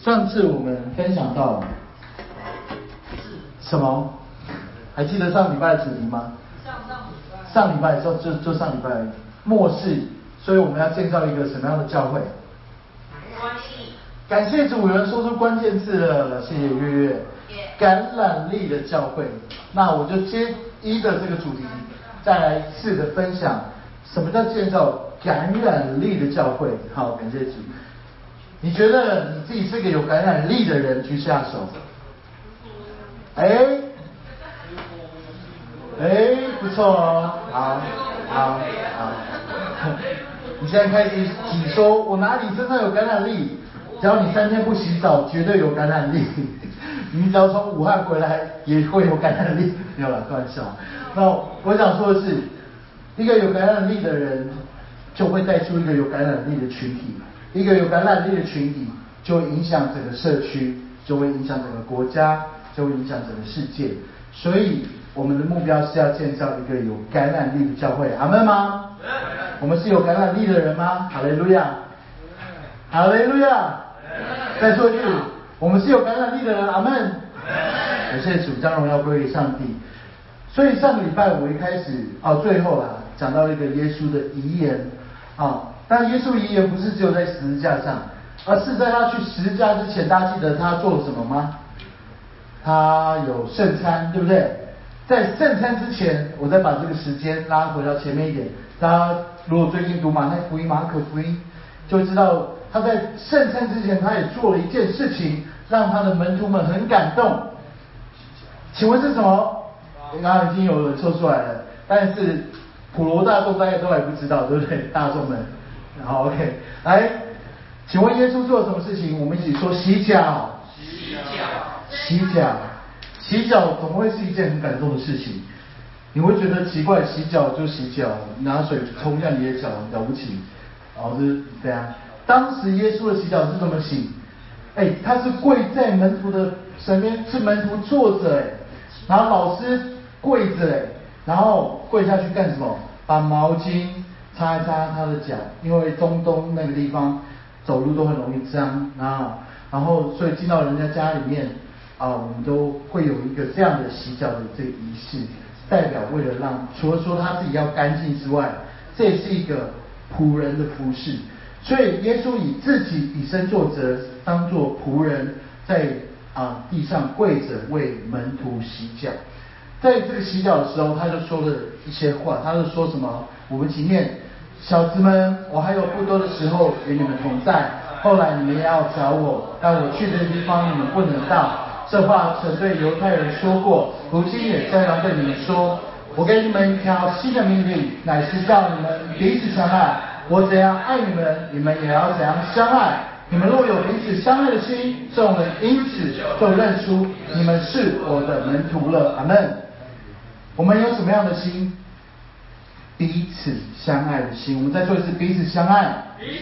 上次我们分享到什么？还记得上礼拜的主题吗？上礼拜的时候就上礼拜末世，所以我们要建造一个什么样的教会？感谢主，有人说出关键字了，谢谢月月。感染力的教会，那我就接一的这个主题，再来4的分享，什么叫建造感染力的教会？好，感谢主。你觉得你自己是个有感染力的人，举下手。不错哦，好。你现在开始挤说，我哪里身上有感染力？只要你3天不洗澡，绝对有感染力。你只要从武汉回来，也会有感染力。没有啦，开玩笑。那我想说的是，一个有感染力的人，就会带出一个有感染力的群体。一个有感染力的群体，就会影响整个社区，就会影响整个国家，就会影响整个世界。所以，我们的目标是要建造一个有感染力的教会。阿们吗？我们是有感染力的人吗？哈利路亚！哈利路亚！再说一句，我们是有感染力的人。阿们！感谢主，将荣耀归于上帝。所以上个礼拜我一开始最后讲到一个耶稣的遗言但耶稣遗言不是只有在十字架上，而是在他去十字架之前，大家记得他做了什么吗？他有圣餐，对不对？在圣餐之前，我再把这个时间拉回到前面一点。大家如果最近读马太福音、马可福音，就会知道他在圣餐之前，他也做了一件事情，让他的门徒们很感动。请问是什么？刚刚已经有人说出来了，但是普罗大众大家都还不知道，对不对？大众们，好 ，OK， 来，请问耶稣做了什么事情？我们一起说洗脚。洗脚怎么会是一件很感动的事情？你会觉得奇怪，洗脚就洗脚，拿水冲一下你的脚，了不起？是这样。当时耶稣的洗脚是怎么洗？他是跪在门徒的身边，是门徒坐着然后老师跪着然后跪下去干什么？把毛巾擦一擦他的脚，因为中东那个地方走路都很容易脏然后所以进到人家家里面我们都会有一个这样的洗脚的这个仪式，代表为了让除了说他自己要干净之外，这也是一个仆人的服事。所以耶稣以自己以身作则，当作仆人在地上跪着为门徒洗脚。在这个洗脚的时候，他就说了一些话，他就说什么？我们一起念：小子们，我还有不多的时候与你们同在，后来你们也要找我，但我去的地方你们不能到。这话曾对犹太人说过，如今也照样对你们说。我给你们一条新的命令，乃是叫你们彼此相爱。我怎样爱你们，你们也要怎样相爱。你们若有彼此相爱的心，众人因此就认出你们是我的门徒了。阿们。我们有什么样的心？彼此相爱的心。我们再说一次，彼此相爱。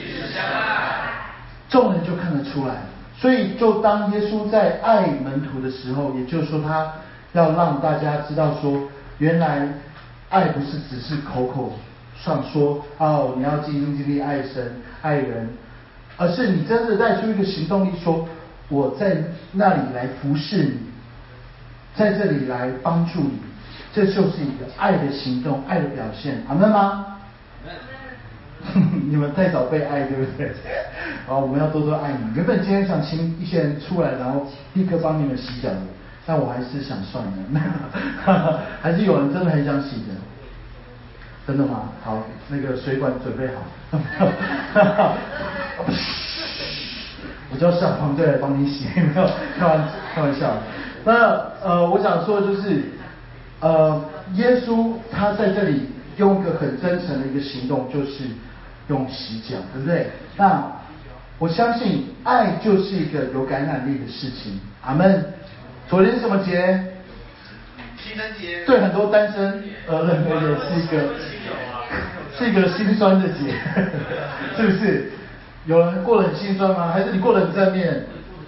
众人就看得出来。所以就当耶稣在爱门徒的时候，也就是说他要让大家知道说，原来爱不是只是口口上说你要尽心尽力爱神爱人，而是你真的带出一个行动力，说我在那里来服侍你，在这里来帮助你，这就是一个爱的行动，爱的表现。阿们吗？你们太少被爱，对不对？我们要多多爱你。原本今天想请一些人出来，然后立刻帮你们洗脚的，但我还是想算了。还是有人真的很想洗的，真的吗？好，那个水管准备好。我叫消防队来帮你洗，没有开玩笑。那我想说的就是，耶稣他在这里用一个很真诚的一个行动，就是用洗脚，对不对？那我相信爱就是一个有感染力的事情。阿们。昨天是什么节？ 新生节。 对很多单身认为也是一个心酸的节，是不是？有人过得很心酸吗？还是你过得很正面？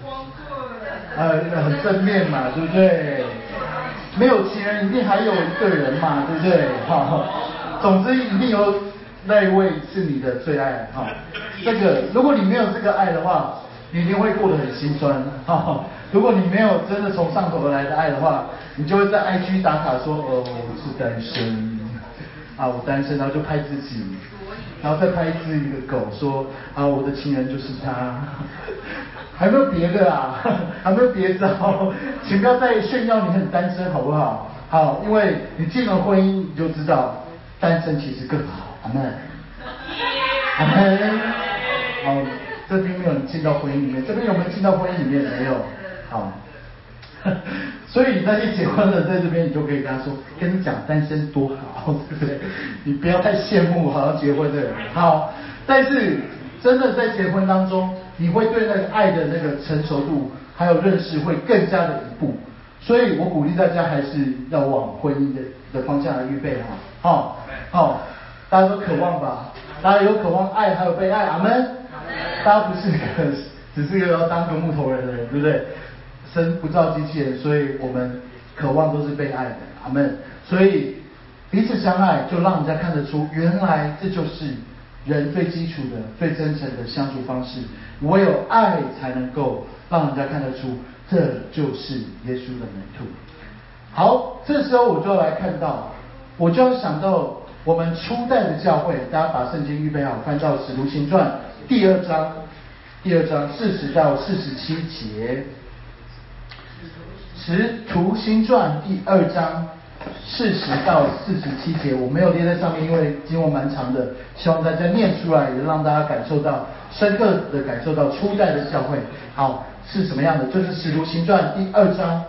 很正面嘛，对不对？没有情人一定还有一个人嘛，对不对？总之一定有那一位是你的最爱这个如果你没有这个爱的话， 你一定会过得很心酸。如果你没有真的从上头而来的爱的话，你就会在 IG 打卡说，我是单身啊，我单身，然后就拍自己，然后再拍自己的狗，说啊，我的情人就是他。还没有别的啊，还没有别招，请不要再炫耀你很单身，好不好？好，因为你进了婚姻，你就知道单身其实更好。阿门，阿门。好，这边没有人进到婚姻里面，这边有没有进到婚姻里面？没有。好，所以那些结婚的在这边，你就可以跟他说，跟你讲单身多好，对不对？你不要太羡慕好像结婚的人。好，但是真的在结婚当中，你会对那个爱的那个成熟度还有认识会更加的一步。所以我鼓励大家还是要往婚姻的方向来预备好，好，大家都渴望吧？大家有渴望爱还有被爱，阿门。大家不是只是要当个木头人的人，对不对？神不造机器人，所以我们渴望都是被爱的，阿门。所以彼此相爱，就让人家看得出，原来这就是人最基础的、最真诚的相处方式。唯有爱才能够让人家看得出，这就是耶稣的门徒。好，这时候我就来看到，我就要想到我们初代的教会，大家把圣经预备好，翻到《使徒行传》第二章40到47节。《使徒行传》第2章40到47节，我没有列在上面，因为经文蛮长的，希望大家念出来，也让大家感受到深刻的感受到初代的教会好是什么样的。就是《使徒行传》第2章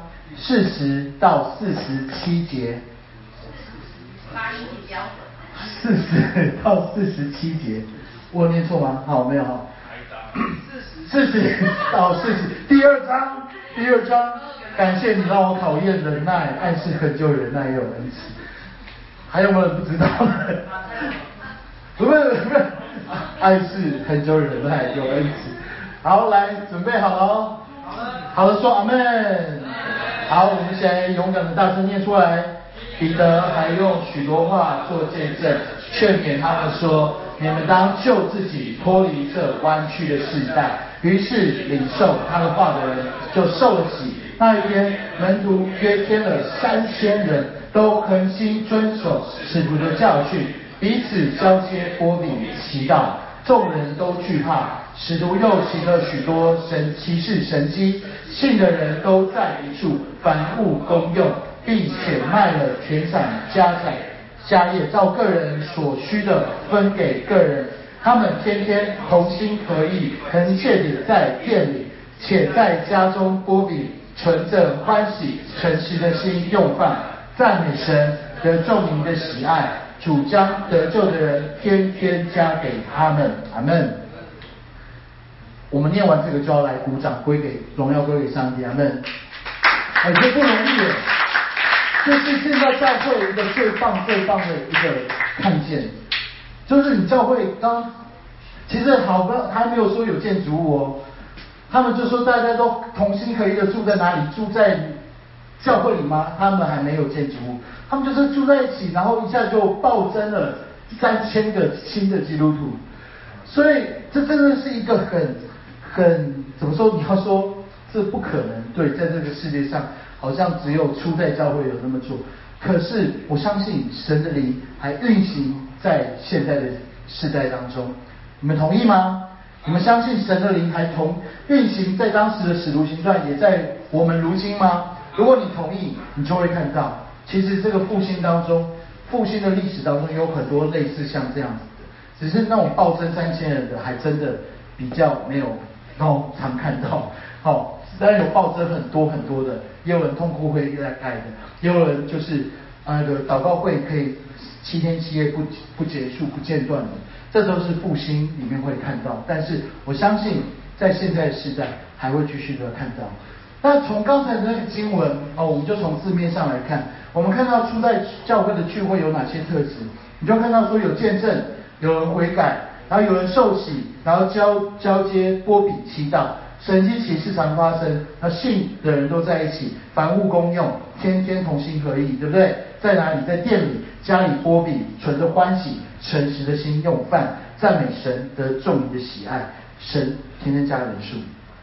40到47节。40到47节，我有念错吗？好，没有哈。40到40，第2章。感谢你让我考验忍耐，爱是恒久忍耐，也有恩慈。还有没有人不知道的？不是，爱是恒久忍耐，有恩慈。好，来，准备好了哦。好了，说阿门。好，我们先勇敢的大声念出来。彼得还用许多话做见证，劝勉他们说：你们当救自己，脱离这弯曲的世代。于是领受他的话的人就受了洗。那一天，门徒约添了3000人，都恒心遵守使徒的教训，彼此交接拨饼祈祷。众人都惧怕。使徒又行了许多奇事神迹，信的人都在一处，凡物公用，并且卖了全产家业，照个人所需的分给个人。他们天天同心合意，恒切地在店里，且在家中拨饼，存着欢喜诚实的心用饭，赞美神，得众民的喜爱。主将得救的人天天加给他们，阿们。我们念完这个就要来鼓掌，荣耀归给上帝，阿们。这不容易耶，这是现在教会一个最棒的一个看见，就是你教会其实好的还没有说有建筑物哦，他们就说大家都同心合意的住在哪里？住在教会里吗？他们还没有建筑物，他们就是住在一起，然后一下就暴增了3000个新的基督徒，所以这真的是一个很怎么说？你要说这不可能，对，在这个世界上好像只有初代教会有那么做，可是我相信神的灵还运行在现在的世代当中，你们同意吗？你们相信神的灵还运行在当时的使徒行传，也在我们如今吗？如果你同意，你就会看到，其实这个复兴的历史当中有很多类似像这样子的，只是那种暴增3000人的，还真的比较没有常看到。当然有暴增很多的，也有人痛哭会在盖的，也有人就是那个祷告会可以7天7夜不结束不间断的，这都是复兴里面会看到。但是我相信在现在的时代还会继续的看到。那从刚才的那个经文我们就从字面上来看，我们看到初代教会的聚会有哪些特质？你就看到说有见证，有人悔改，然后有人受洗，然后交接拨饼祈祷，神迹奇事常发生，那信的人都在一起，凡物公用，天天同心合意，对不对？在哪里？在店里，家里拨饼，存着欢喜诚实的心用饭，赞美神，得众民的喜爱。神天天加人数。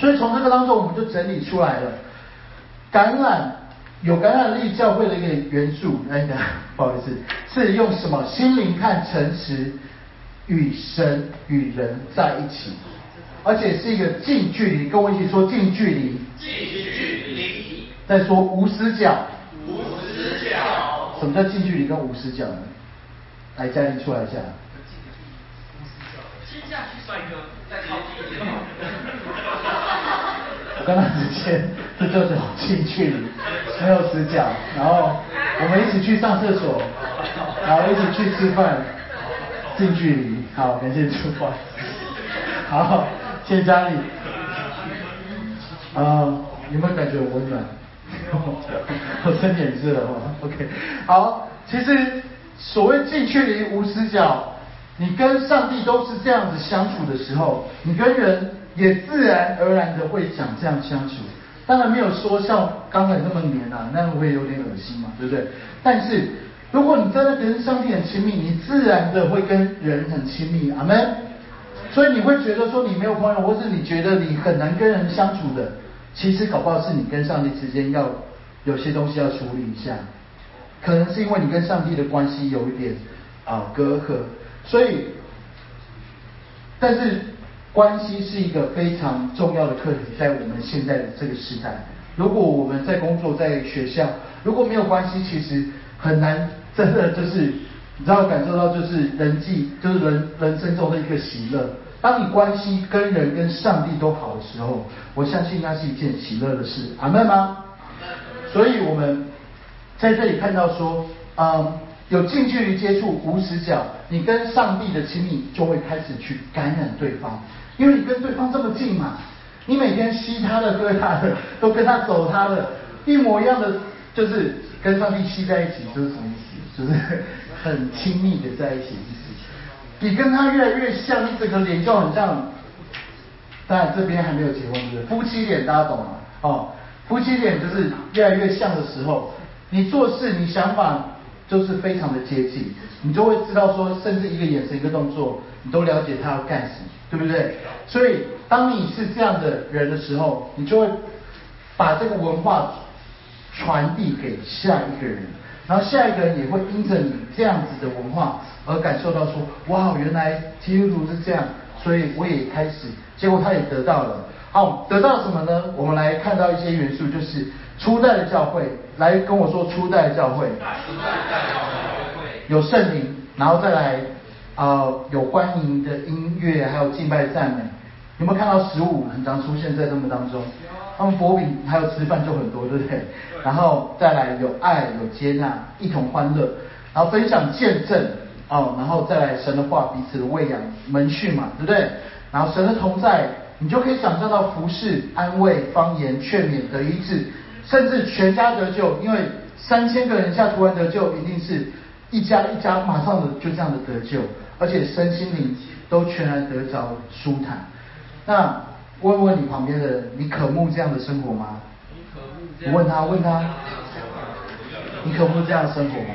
所以从这个当中，我们就整理出来了感染有感染力教会的一个元素。不好意思，是用什么？心灵看诚实，与神与人在一起，而且是一个近距离。跟我一起说近距离。 近距离。 再说无死角。 无死角。 什么叫近距离跟无死角呢？来，嘉玲出来一下。 先下去帅哥，再靠近一点。 我跟他之间，这就是近距离，没有死角。然后我们一起去上厕所，然后一起去吃饭，近距离。好，感谢主播。好，谢谢嘉丽。有没有感觉我温暖？我睁眼是了，OK。好，其实所谓近距离无死角，你跟上帝都是这样子相处的时候，你跟人也自然而然的会想这样相处。当然没有说像刚才那么黏啊，那样会有点恶心嘛，对不对？但是如果你真的跟上帝很亲密，你自然的会跟人很亲密，阿们。所以你会觉得说你没有朋友，或是你觉得你很难跟人相处的，其实搞不好是你跟上帝之间要有些东西要处理一下，可能是因为你跟上帝的关系有一点隔阂，所以，但是关系是一个非常重要的课题，在我们现在的这个时代。如果我们在工作、在学校，如果没有关系，其实很难真的就是你知道感受到就是人际，就是人生中的一个喜乐。当你关系跟人跟上帝都好的时候，我相信那是一件喜乐的事，阿们吗？所以我们在这里看到说，有近距离接触无死角，你跟上帝的亲密就会开始去感染对方，因为你跟对方这么近嘛，你每天吸他的喝他的，都跟他走他的，一模一样的，就是跟上帝吸在一起，就是什么意思？就是很亲密的在一起，你跟他越来越像，你整个脸就很像。当然这边还没有结婚，对不对？夫妻脸大家懂吗？夫妻脸就是越来越像的时候，你做事你想法就是非常的接近，你就会知道说，甚至一个眼神一个动作，你都了解他要干什么，对不对？所以当你是这样的人的时候，你就会把这个文化传递给下一个人，然后下一个人也会因着你这样子的文化而感受到说，哇，原来基督徒是这样，所以我也开始，结果他也得到了。好，得到什么呢？我们来看到一些元素，就是初代的教会，来跟我说初代的教会，有圣灵，然后再来有欢迎的音乐，还有敬拜赞美。有没有看到食物很常出现在他们当中？他们薄饼还有吃饭就很多，对不对？然后再来有爱，有接纳，一同欢乐，然后分享见证然后再来神的话，彼此的喂养门训嘛，对不对？然后神的同在，你就可以想象到服事、安慰、方言、劝勉、得医治，甚至全家得救。因为3000个人下突然得救，一定是一家一家马上的就这样的得救，而且身心灵都全然得着舒坦。那问问你旁边的人，你渴慕这样的生活吗？你问他，你渴慕这样的生活吗？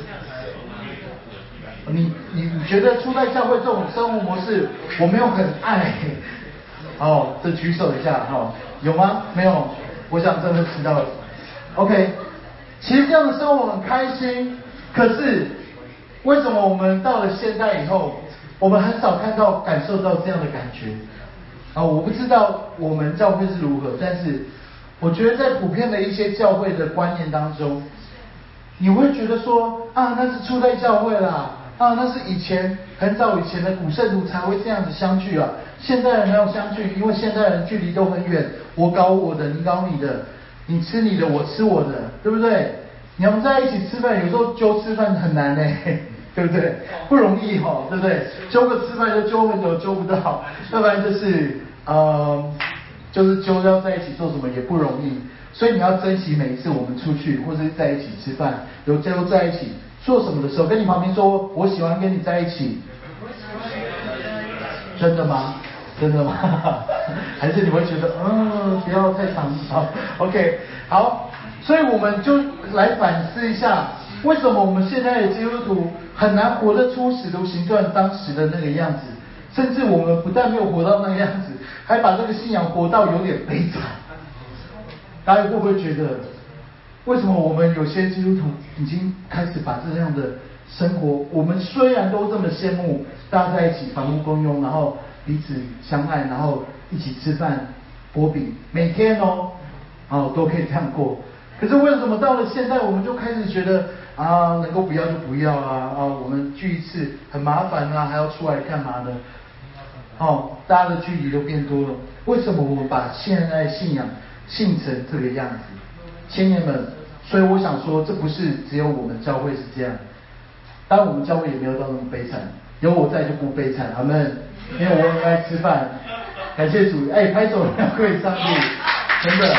你觉得初代教会这种生活模式，我没有很爱？这举手一下有吗？没有？我想真的知道了。OK， 其实这样的生活很开心，可是为什么我们到了现代以后，我们很少感受到这样的感觉？我不知道我们教会是如何，但是我觉得在普遍的一些教会的观念当中，你会觉得说那是初代教会啦，那是很早以前的古圣徒才会这样子相聚啊。现代人没有相聚，因为现代人距离都很远，我搞我的，你搞你的，你吃你的，我吃我的，对不对？你要在一起吃饭，有时候揪吃饭很难对不对？不容易对不对？揪个吃饭就揪很久，揪不到，要不然就是就是揪要在一起做什么也不容易，所以你要珍惜每一次我们出去或者是在一起吃饭，有揪在一起做什么的时候，跟你旁边说，我喜欢跟你在一起。真的吗？真的吗？还是你会觉得不要太长？OK， 好，所以我们就来反思一下，为什么我们现在的基督徒很难活得出使徒行传当时的那个样子，甚至我们不但没有活到那个样子， 还把这个信仰活到有点悲惨。大家会不会觉得，为什么我们有些基督徒已经开始把这样的生活，我们虽然都这么羡慕大家在一起房屋共用，然后彼此相爱，然后一起吃饭、剥饼，每天都可以这样过。可是为什么到了现在，我们就开始觉得能够不要就不要我们聚一次很麻烦还要出来干嘛呢？大家的距离都变多了。为什么我们把现在信仰信成这个样子？青年们，所以我想说，这不是只有我们教会是这样，当然我们教会也没有到那么悲惨，有我在就不悲惨，阿们。因为我很爱吃饭，感谢主，拍手要跪上帝，真的。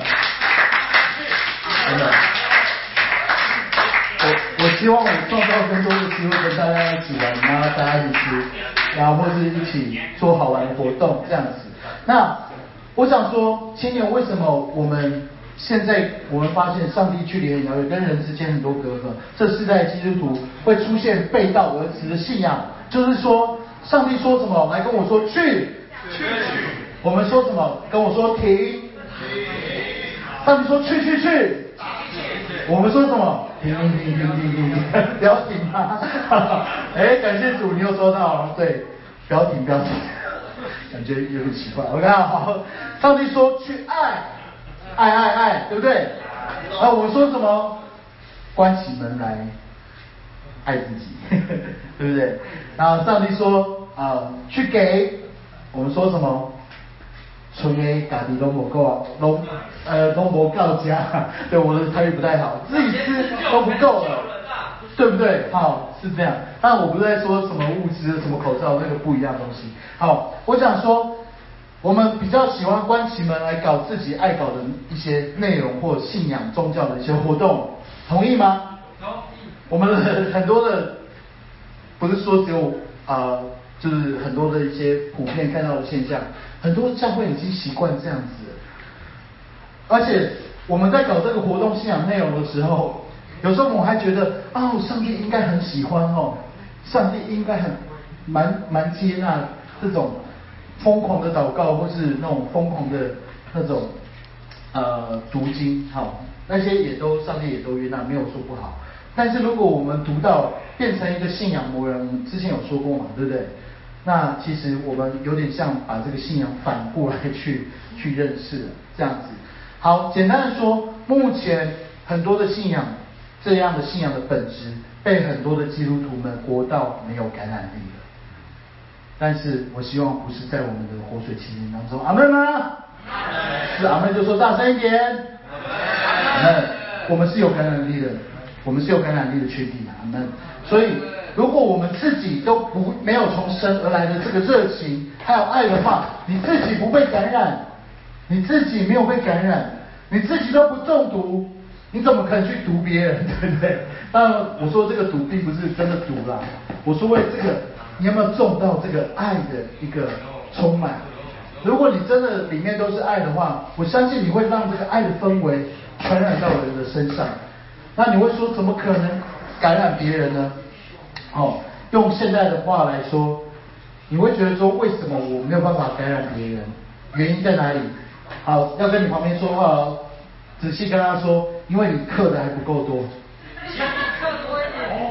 我希望我创造更多的机会跟大家一起玩，然后大家一起吃，然后或是一起做好玩的活动这样子。那我想说，青年为什么我们现在发现上帝距离很遥远，跟人之间很多隔阂，这世代基督徒会出现背道而驰的信仰，就是说上帝说什么来跟我说去，我们说什么跟我说停，上帝说去。我们说什么？停，不要停啊！感谢主，你又说到，对，不要停，感觉有点奇怪。OK， 好，上帝说去爱，对不对？我们说什么？关起门来爱自己，对不对？然后上帝说去给，我们说什么？纯A家己都不够都不够家，对，我的台语不太好，自己吃都不够了，对不对？是这样。但我不是在说什么物资、什么口罩，那个不一样的东西。我想说，我们比较喜欢关起门来搞自己爱搞的一些内容或信仰、宗教的一些活动，同意吗？同意。我们很多的，不是说只有就是很多的一些普遍看到的现象，很多教会已经习惯这样子了。而且我们在搞这个活动信仰内容的时候，有时候我们还觉得上帝应该很喜欢上帝应该蛮接纳这种疯狂的祷告，或是那种疯狂的那种读经，那些上帝也都悦纳，没有说不好。但是如果我们读到变成一个信仰魔人，我们之前有说过嘛，对不对？那其实我们有点像把这个信仰反过来去认识了，这样子。好，简单的说，目前很多的信仰，这样的信仰的本质，被很多的基督徒们活到没有感染力了。但是我希望不是在我们的活水期间当中，阿们吗？是阿们就说大声一点。阿们，我们是有感染力的，我们是有感染力的群体，阿们。所以，如果我们自己都没有从神而来的这个热情还有爱的话，你自己不被感染，你自己没有被感染，你自己都不中毒，你怎么可能去毒别人，对不对？当然，我说这个毒并不是真的毒啦，我说为这个你有没有中到这个爱的一个充满？如果你真的里面都是爱的话，我相信你会让这个爱的氛围传染到人的身上。那你会说，怎么可能感染别人呢？用现在的话来说，你会觉得说，为什么我没有办法感染别人？原因在哪里？好，要跟你旁边说话仔细跟他说，因为你课的还不够多。 课多一点。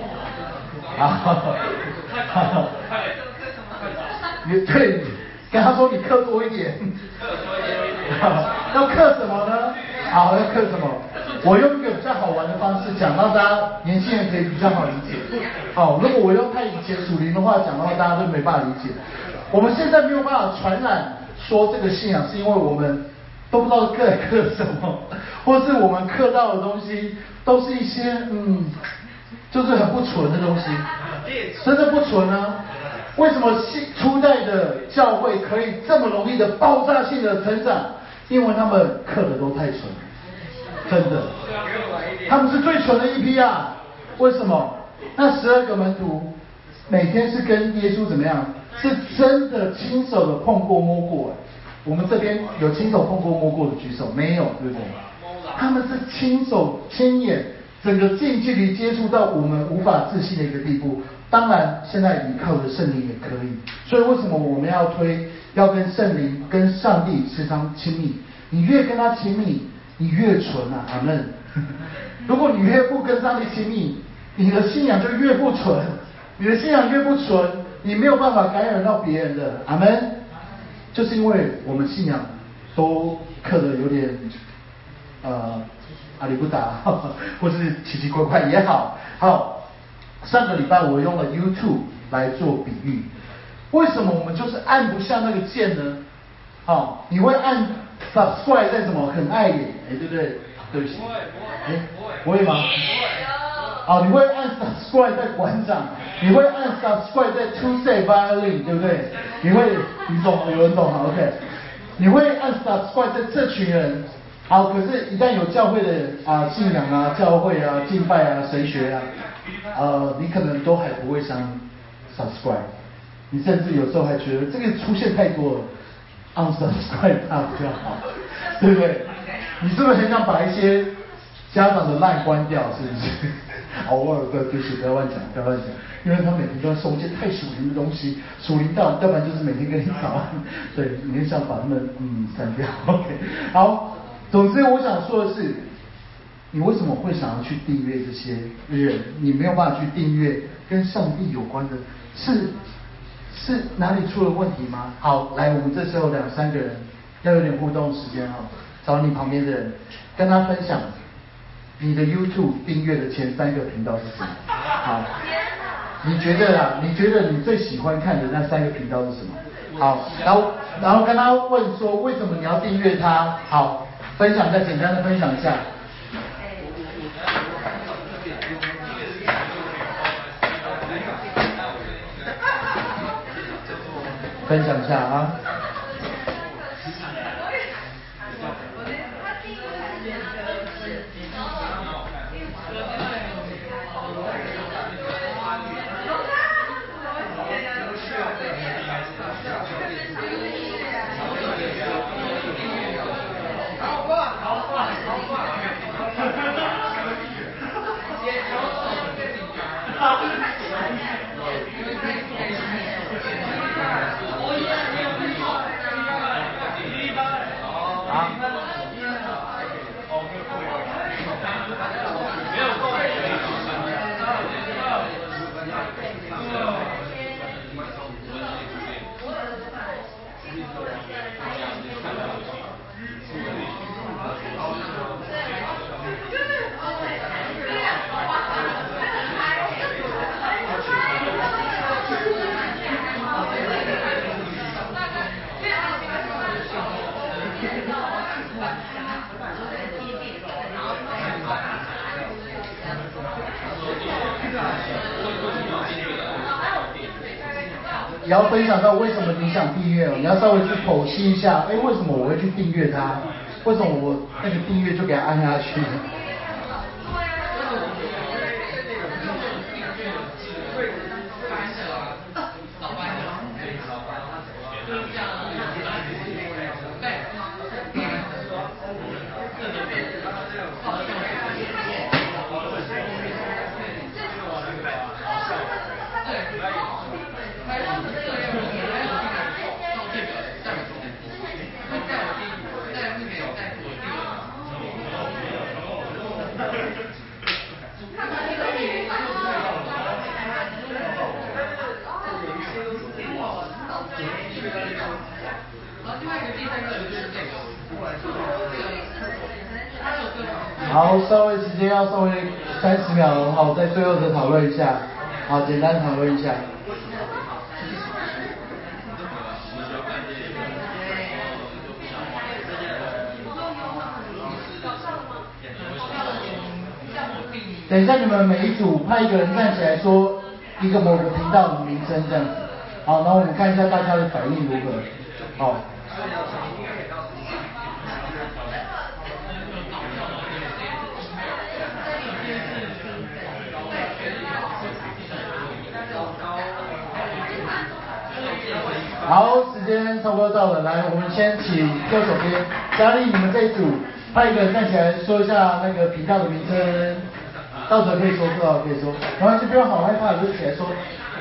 对，跟他说你课多一点。要课什么呢？好，要课什么？我用一个比较好玩的方式讲，让大家年轻人可以比较好理解。如果我用太以前属灵的话讲的话，大家都没办法理解。我们现在没有办法传染说这个信仰，是因为我们都不知道课什么，或是我们课到的东西都是一些就是很不纯的东西，真的不纯啊。为什么初代的教会可以这么容易的爆炸性的成长？因为他们课的都太纯，真的，他们是最纯的一批啊。为什么？那12个门徒每天是跟耶稣怎么样？是真的亲手的碰过摸过。我们这边有亲手碰过摸过的举手，没有，对不对？他们是亲手亲眼整个近距离接触到我们无法置信的一个地步， 当然现在你靠着圣灵也可以。所以为什么我们要跟圣灵、跟上帝时常亲密？你越跟他亲密，你越纯啊，阿们。如果你越不跟上帝亲密，你的信仰就越不纯，你的信仰越不纯，你没有办法感染到别人的，阿们。就是因为我们信仰都刻得有点阿里不达，或是奇奇怪怪也好。好，上个礼拜我用了 YouTube 来做比喻，为什么我们就是按不下那个键呢？好，你会按 subscribe 在什么很碍眼，对不对？对不起，不会吗？你会按 subscribe 在馆长，你会按 subscribe 在 Tuesday Violin， 对不对？你懂，有人懂哈 ，OK。你会按 subscribe 在这群人，好，可是一旦有教会的信仰啊、教会啊、敬拜啊、神学啊，你可能都还不会想 subscribe， 你甚至有时候还觉得这个出现太多了，unsubscribe 它比较好，对不对？你是不是很想把一些家长的赖关掉？是不是？偶尔对不起，不要乱讲，因为他每天都要送一些太属灵的东西，属灵到，要不然就是每天跟你早安，对，你很想把他们删掉。OK， 好，总之我想说的是，你为什么会想要去订阅这些人？你没有办法去订阅跟上帝有关的，是哪里出了问题吗？好，来，我们这时候2、3个人要有点互动时间哈，找你旁边的人，跟他分享。你的 YouTube 订阅的前3个频道是什么？好，你觉得你最喜欢看的那3个频道是什么？好，然后跟他问说为什么你要订阅他？好，分享一下，简单的分享一下。分享一下啊。也要分享到为什么你想订阅，你要稍微去剖析一下，为什么我会去订阅它？为什么我那个订阅就给它按下去？好，稍微时间要稍微30秒了，好，在最后再讨论一下，好，简单讨论一下。等一下，你们每一组派一个人站起来说一个某个频道的名称，这样子。好，然后我们看一下大家的反应如何。好。好，时间差不多到了，来，我们先请右手边佳丽，你们这一组派一个人站起来说一下那个频道的名称，道德可以说，不道德可以说，没关系，不要好害怕，就起来说。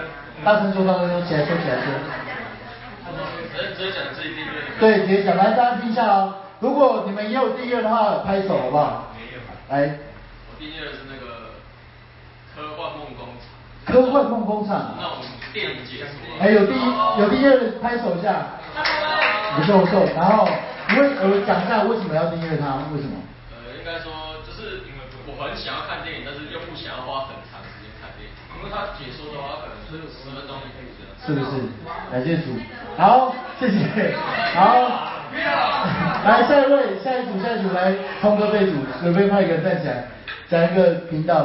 大声说，大声说，起来说，起来说。 直接讲自己订阅。 对，直接讲，来大家听一下哦。如果你们也有订阅的话，拍手好不好？ 没有。 来。 我订阅的是那个科幻梦工厂。 科幻梦工厂。 那我们电影解说。 哎，有订阅的拍手一下。不错不错。然后讲一下为什么要订阅它？为什么？ 应该说就是我很想要看电影，但是又不想要花很长时间看电影，因为它解说的话可能是10分钟一部这样。 是不是？感谢主。好，谢谢。好，来下一组来，聪哥这组随便派一个人站起来，讲一个频道。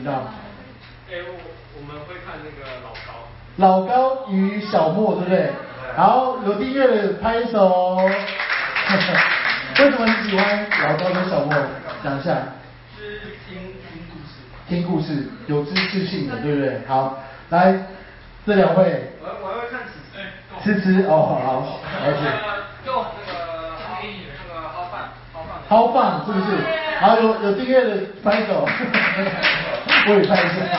我们会看那个老高与小莫，对不对？好，有订阅的拍手。为什么你喜欢老高跟小莫？讲一下。 是听故事，有知识性的，对不对？好，来这两位。 我还会看吃哦，好，而且。 就那个好棒，是不是？好，有订阅的拍手。我也拍一下。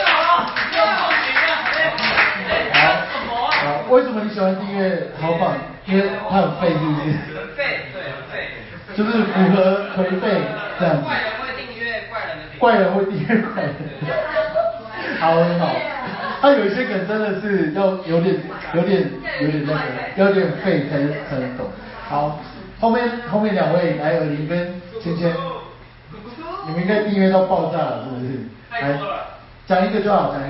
好，为什么你喜欢订阅好棒？因为它很废，是不是？ 很废，对，很废。 就是符合颓废这样子。 怪人会订阅怪人的频道。 怪人会订阅怪人。好，很好。他有一些梗真的是要有点那个，有点废才能懂。好，后面两位来，尔林跟芊芊，你们应该订阅到爆炸了，是不是？来，讲一个就好。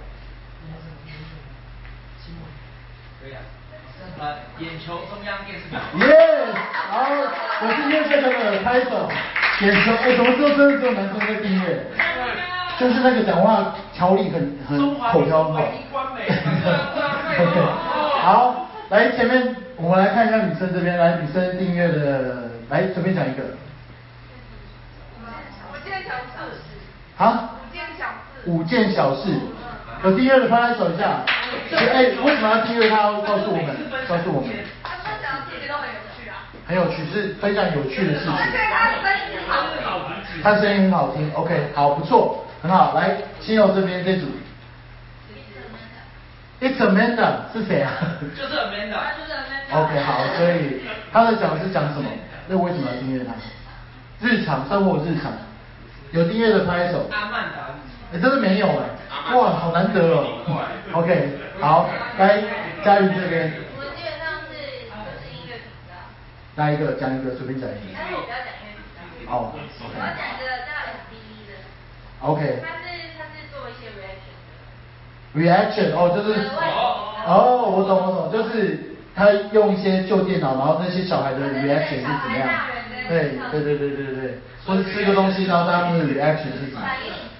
眼球中央电视台。 耶，好，我订阅这个的拍手，眼球，什么时候真的只有男生在订阅？就是那个讲话条理很口条很好。OK， 好，来前面我们来看一下女生这边，来女生订阅的，来随便讲一个。啊？5件小事。有订阅的拍手一下。为什么要订阅它？告诉我们。他讲的这些都很有趣啊。很有趣，是分享有趣的事情。他声音很好听。OK， 好，不错，很好。来，亲友这边这组。It's Amanda 是谁啊？ 就是 Amanda。 OK， 好，所以他的讲是讲什么？那为什么要订阅他？生活日常。有订阅的拍手。 阿曼达。 真的没有哇，好难得哦。OK， 好，来嘉瑜这边。 我基本上就是音乐频道。 哪一个？讲一个，随便讲一个。 但是我不要讲音乐频道。 哦。 我要讲一个叫 FBE 的。 OK。 他是做一些 reaction 哦，就是我懂，就是他用一些旧电脑，然后那些小孩的 reaction 是怎么样？对，或者吃个东西，然后大家的 reaction 是什么？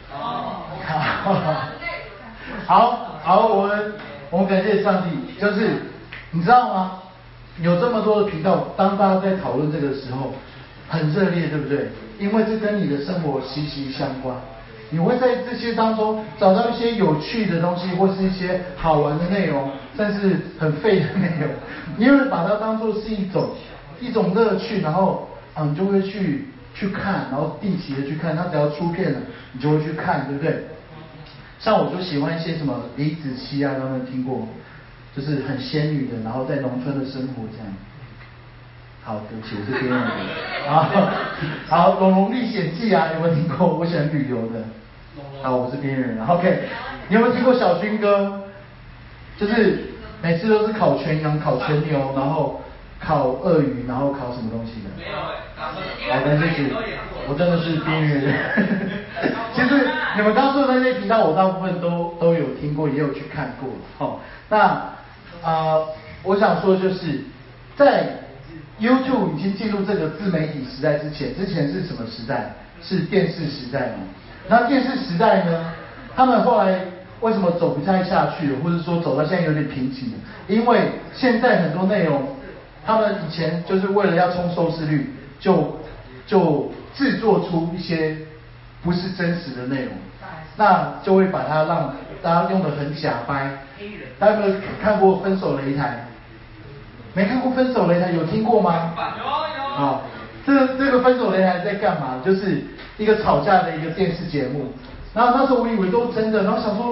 好，我们感谢上帝，就是你知道吗？有这么多的频道，当大家在讨论这个时候，很热烈，对不对？因为这跟你的生活息息相关。你会在这些当中找到一些有趣的东西，或是一些好玩的内容，甚至很废的内容。你会把它当作是一种乐趣，然后你就会去看，然后定期的去看。它只要出片了，你就会去看，对不对？像我就喜欢一些什么李子柒啊，他们听过，就是很仙女的，然后在农村的生活这样。好，对不起，我是边缘人。好，《龙龙历险记》啊，有没有听过？我喜欢旅游的。好，我是边缘人。OK， 你有没有听过小军哥？就是每次都是烤全羊、烤全牛，然后烤鳄鱼，然后烤什么东西的？ 没有好，感谢主，我真的是边缘人。其实你们刚刚说的那些频道，我大部分都有听过，也有去看过。好，那我想说就是在YouTube 已经进入这个自媒体时代之前是什么时代？是电视时代嘛？那电视时代呢？他们后来为什么走不太下去了，或者说走到现在有点瓶颈了？因为现在很多内容，他们以前就是为了要冲收视率，就制作出一些不是真实的内容，那就会把它让大家用得很假掰。大家有没有看过《分手擂台》？没看过《分手擂台》，有听过吗？ 有。 好，这个《分手擂台》在干嘛？就是一个吵架的一个电视节目。然后那时候我以为都真的，然后想说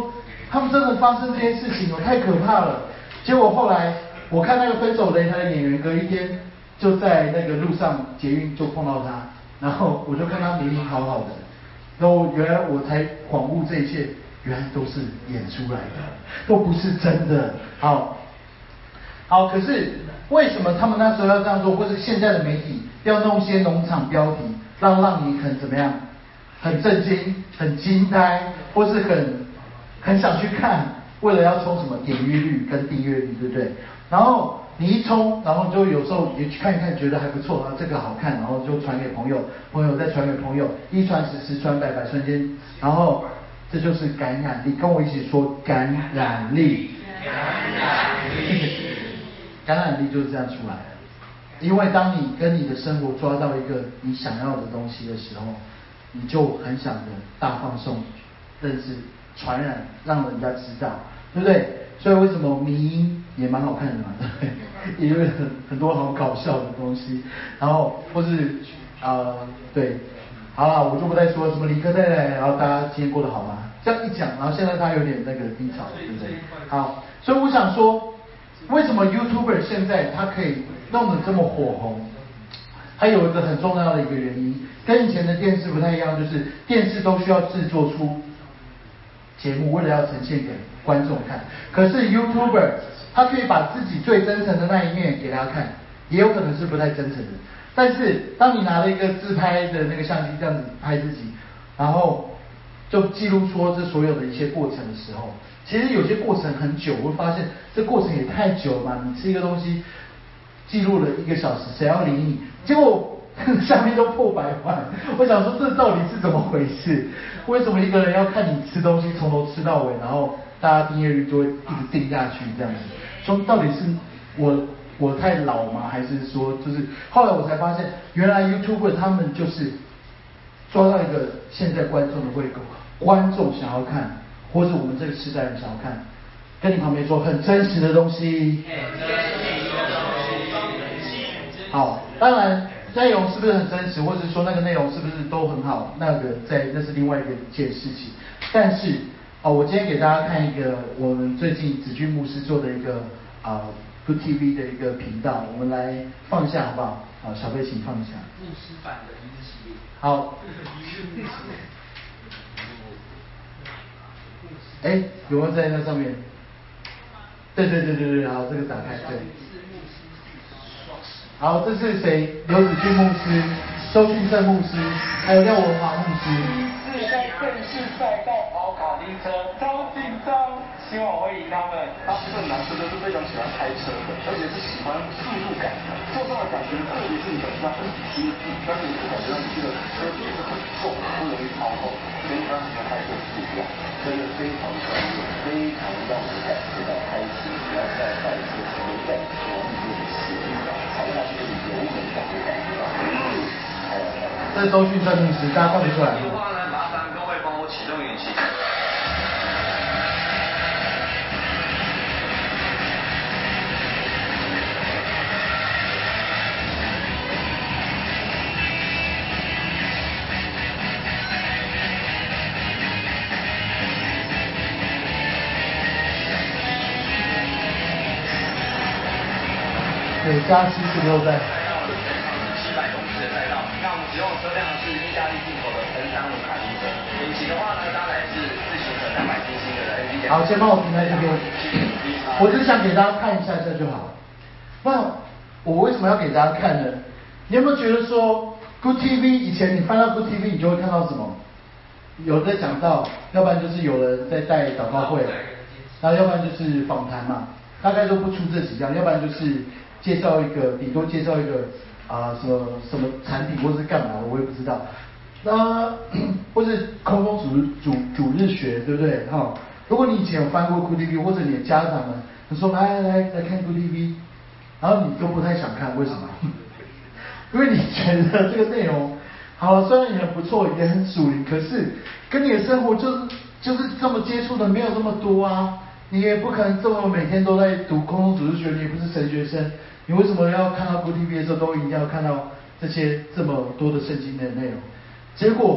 他们真的发生这些事情哦，太可怕了。结果后来我看那个分手擂台的演员，隔一天就在那个路上捷运就碰到他，然后我就看他明明好好的，然后原来我才恍悟这一切，原来都是演出来的，都不是真的。好，可是为什么他们那时候要这样做，或是现在的媒体要弄些农场标题，让你很怎么样，很震惊、很惊呆，或是很想去看，为了要冲什么点阅率跟订阅率，对不对？然后你一冲，然后就有时候也去看一看，觉得还不错，这个好看，然后就传给朋友，朋友再传给朋友，一传十，十传百，百瞬间，然后这就是感染力。跟我一起说感染力。感染力就是这样出来的。因为当你跟你的生活抓到一个你想要的东西的时候，你就很想的大放送，认识、传染，让人家知道，对不对？所以为什么迷因也蛮好看的嘛，对不对？也有很多好搞笑的东西，然后或是对，好了，我就不再说什么理科太太，然后大家今天过得好吗？这样一讲，然后现在他有点那个低潮，对不对？好，所以我想说，为什么 YouTuber 现在他可以弄得这么火红？还有一个很重要的一个原因，跟以前的电视不太一样，就是电视都需要制作出节目，为了要呈现给观众看。可是 YouTuber 他可以把自己最真诚的那一面给大家看，也有可能是不太真诚的。但是当你拿了一个自拍的那个相机这样子拍自己，然后就记录出这所有的一些过程的时候，其实有些过程很久，我会发现这过程也太久了嘛。你吃一个东西记录了1个小时，谁要理你？结果下面都破100万，我想说这到底是怎么回事？为什么一个人要看你吃东西从头吃到尾，然后大家订阅率就会一直定下去这样子？说到底是我太老吗？还是说就是后来我才发现，原来 YouTuber 他们就是抓到一个现在观众的胃口，观众想要看，或是我们这个时代人想要看，跟你旁边说很真实的东西。好，当然内容是不是很真实，或者说那个内容是不是都很好，那是另外一件事情。但是我今天给大家看一个我们最近子俊牧师做的一个Good TV 的一个频道，我们来放一下好不好？好，小飞请放一下。 牧师版的一日系列。 好。有没有在那上面？对，好，这个打开，对。好，这是谁？刘子俊牧师、周俊正牧师，还有廖文华牧师。 是在正式赛道跑卡丁车，超紧张，希望我会赢他们。大部分男生都是非常喜欢开车的，而且是喜欢速度感的，坐上的感觉特别是你本身很接近，但是你会感觉到你这个车体是很重，不容易操控，跟一般喜欢开车不一样，真的非常专业，非常让人感觉到开心。然后在赛车前面在说你的实力感，踩下去的油门感觉到。 这是周俊正牧师，大家看不出来。 的话呢，麻烦各位帮我启动引擎。 对，加76在。 700公尺的赛道，那我们使用的车辆是意大利进口的N35卡丁车，引擎的话呢，搭载是自行车200cc的 NV。 好，先帮我停在这边。我只想给大家看一下这就好。那我为什么要给大家看呢？你有没有觉得说 Good TV 以前你翻到 Good TV 你就会看到什么？有在讲到，要不然就是有人在带祷告会，然后要不然就是访谈嘛，大概都不出这几样，要不然就是介绍一个，顶多介绍一个什么产品或是干嘛的，我也不知道。那或是空中主日学，对不对？如果你以前有翻过 Good TV， 或者你的家长们，你说来看 Good TV， 然后你都不太想看，为什么？因为你觉得这个内容好了，虽然也很不错，也很属灵，可是跟你的生活就是这么接触的没有这么多啊。你也不可能这么每天都在读空中主日学，你也不是神学生，你为什么要看到 Good TV 的时候都一定要看到这些这么多的圣经的内容？结果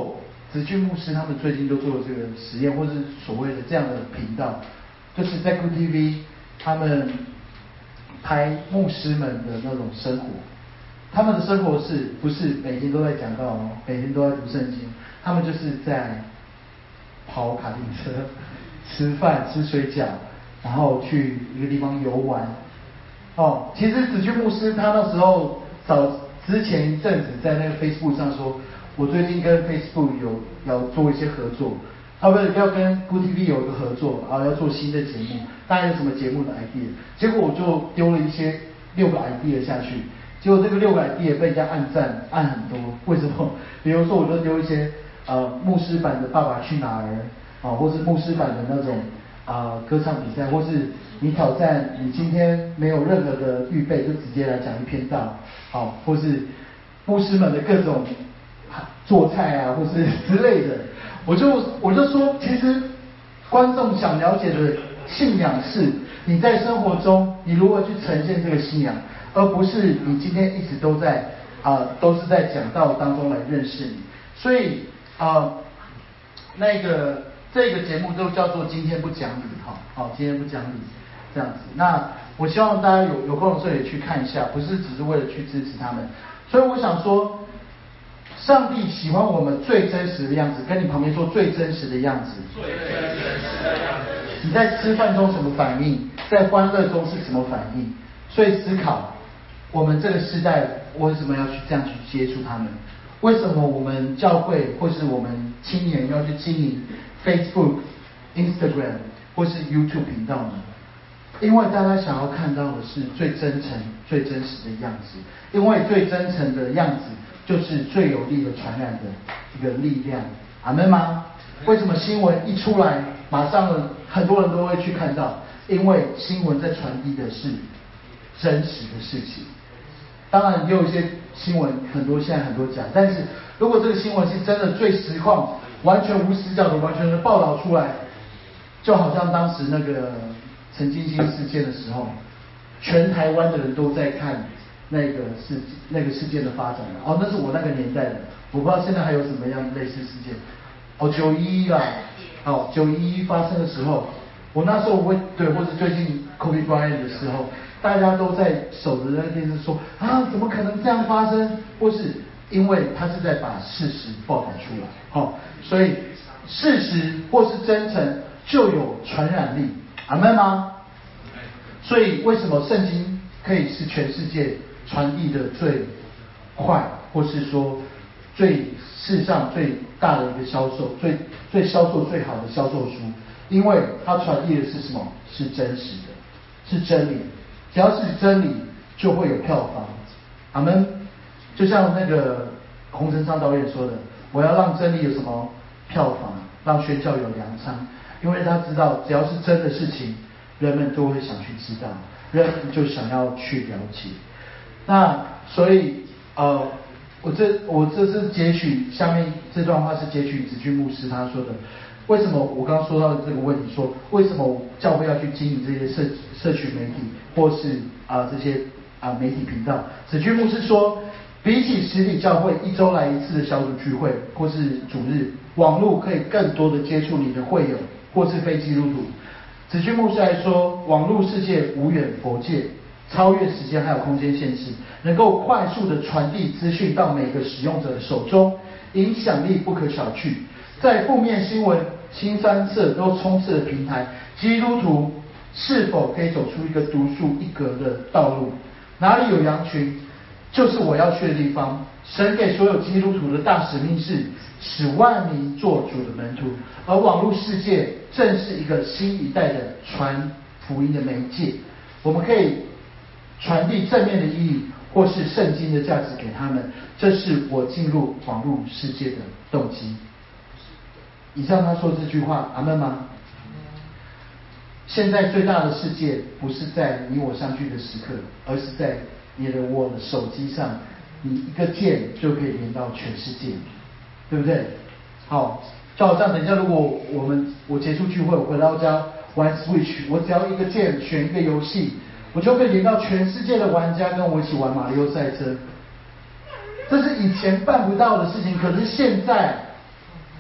子俊牧师他们最近都做了这个实验，或是所谓的这样的频道，就是在 Good TV 他们拍牧师们的那种生活。他们的生活不是每天都在讲道哦，每天都在读圣经，他们就是在跑卡丁车、吃饭、吃水饺，然后去一个地方游玩。哦，其实子俊牧师他那时候之前一阵子在那个 Facebook 上说，我最近跟 Facebook 要做一些合作，不是要跟 Good TV 有一个合作啊，要做新的节目，大概有什么节目的 idea？ 结果我就丢了一些6个 idea 下去，结果这个6个 idea 被人家按赞按很多，为什么？比如说我就丢一些牧师版的《爸爸去哪儿》啊，或是牧师版的那种歌唱比赛，或是你挑战你今天没有任何的预备就直接来讲一篇道，好，或是牧师们的各种做菜啊，或是之类的，我就说，其实观众想了解的信仰是你在生活中你如何去呈现这个信仰，而不是你今天一直都是在讲道当中来认识你。所以这个节目都叫做今天不讲理，好，今天不讲理这样子。那我希望大家有空的时候也去看一下，不是只是为了去支持他们。所以我想说，上帝喜欢我们最真实的样子，跟你旁边说最真实的样子。最真实的样子。你在吃饭中什么反应？在欢乐中是什么反应？所以思考，我们这个时代为什么要去这样去接触他们？为什么我们教会或是我们青年要去经营 Facebook、Instagram 或是 YouTube 频道呢？因为大家想要看到的是最真诚、最真实的样子，因为最真诚的样子就是最有力的传染的一个力量。阿们吗？为什么新闻一出来，马上很多人都会去看到？因为新闻在传递的是真实的事情。当然也有一些新闻，现在很多假，但是如果这个新闻是真的最实况，完全无死角的，完全的报道出来，就好像当时那个陈金星事件的时候，全台湾的人都在看那个事件的发展了。那是我那个年代的，我不知道现在还有什么样类似事件。911啦，911发生的时候，我那时候或是最近 Kobe Bryant 的时候，大家都在守着那个电视说怎么可能这样发生？或是因为他是在把事实报道出来，所以事实或是真诚就有传染力，阿们吗？所以为什么圣经可以是全世界传递的最快，或是说世上最大的一个销售，最销售最好的销售书？因为它传递的是什么？是真实的，是真理。只要是真理，就会有票房。阿们。就像那个洪承昌导演说的，我要让真理有什么票房，让宣教有粮仓。因为他知道，只要是真的事情，人们都会想去知道，人们就想要去了解。那所以我这是截取下面这段话是截取子俊牧师他说的。为什么我刚刚说到的这个问题，说为什么教会要去经营这些社群媒体，或是这些媒体频道？子俊牧师说，比起实体教会1周来1次的小组聚会或是主日，网络可以更多的接触你的会友或是非基督徒。子俊牧师来说，网络世界无远弗届，超越时间还有空间限制，能够快速的传递资讯到每个使用者的手中，影响力不可小觑。在负面新闻、新三色都充斥的平台，基督徒是否可以走出一个独树一格的道路？哪里有羊群，就是我要去的地方。神给所有基督徒的大使命是使万民做主的门徒，而网络世界正是一个新一代的传福音的媒介。我们可以传递正面的意义，或是圣经的价值给他们，这是我进入网络世界的动机。以上他说这句话，阿们吗？现在最大的世界不是在你我相聚的时刻，而是在我的手机上，你一个键就可以连到全世界，对不对？好，就好像等一下，如果我结束聚会，我回到家玩 Switch， 我只要一个键选一个游戏，我就可以连到全世界的玩家跟我一起玩马里奥赛车。这是以前办不到的事情，可是现在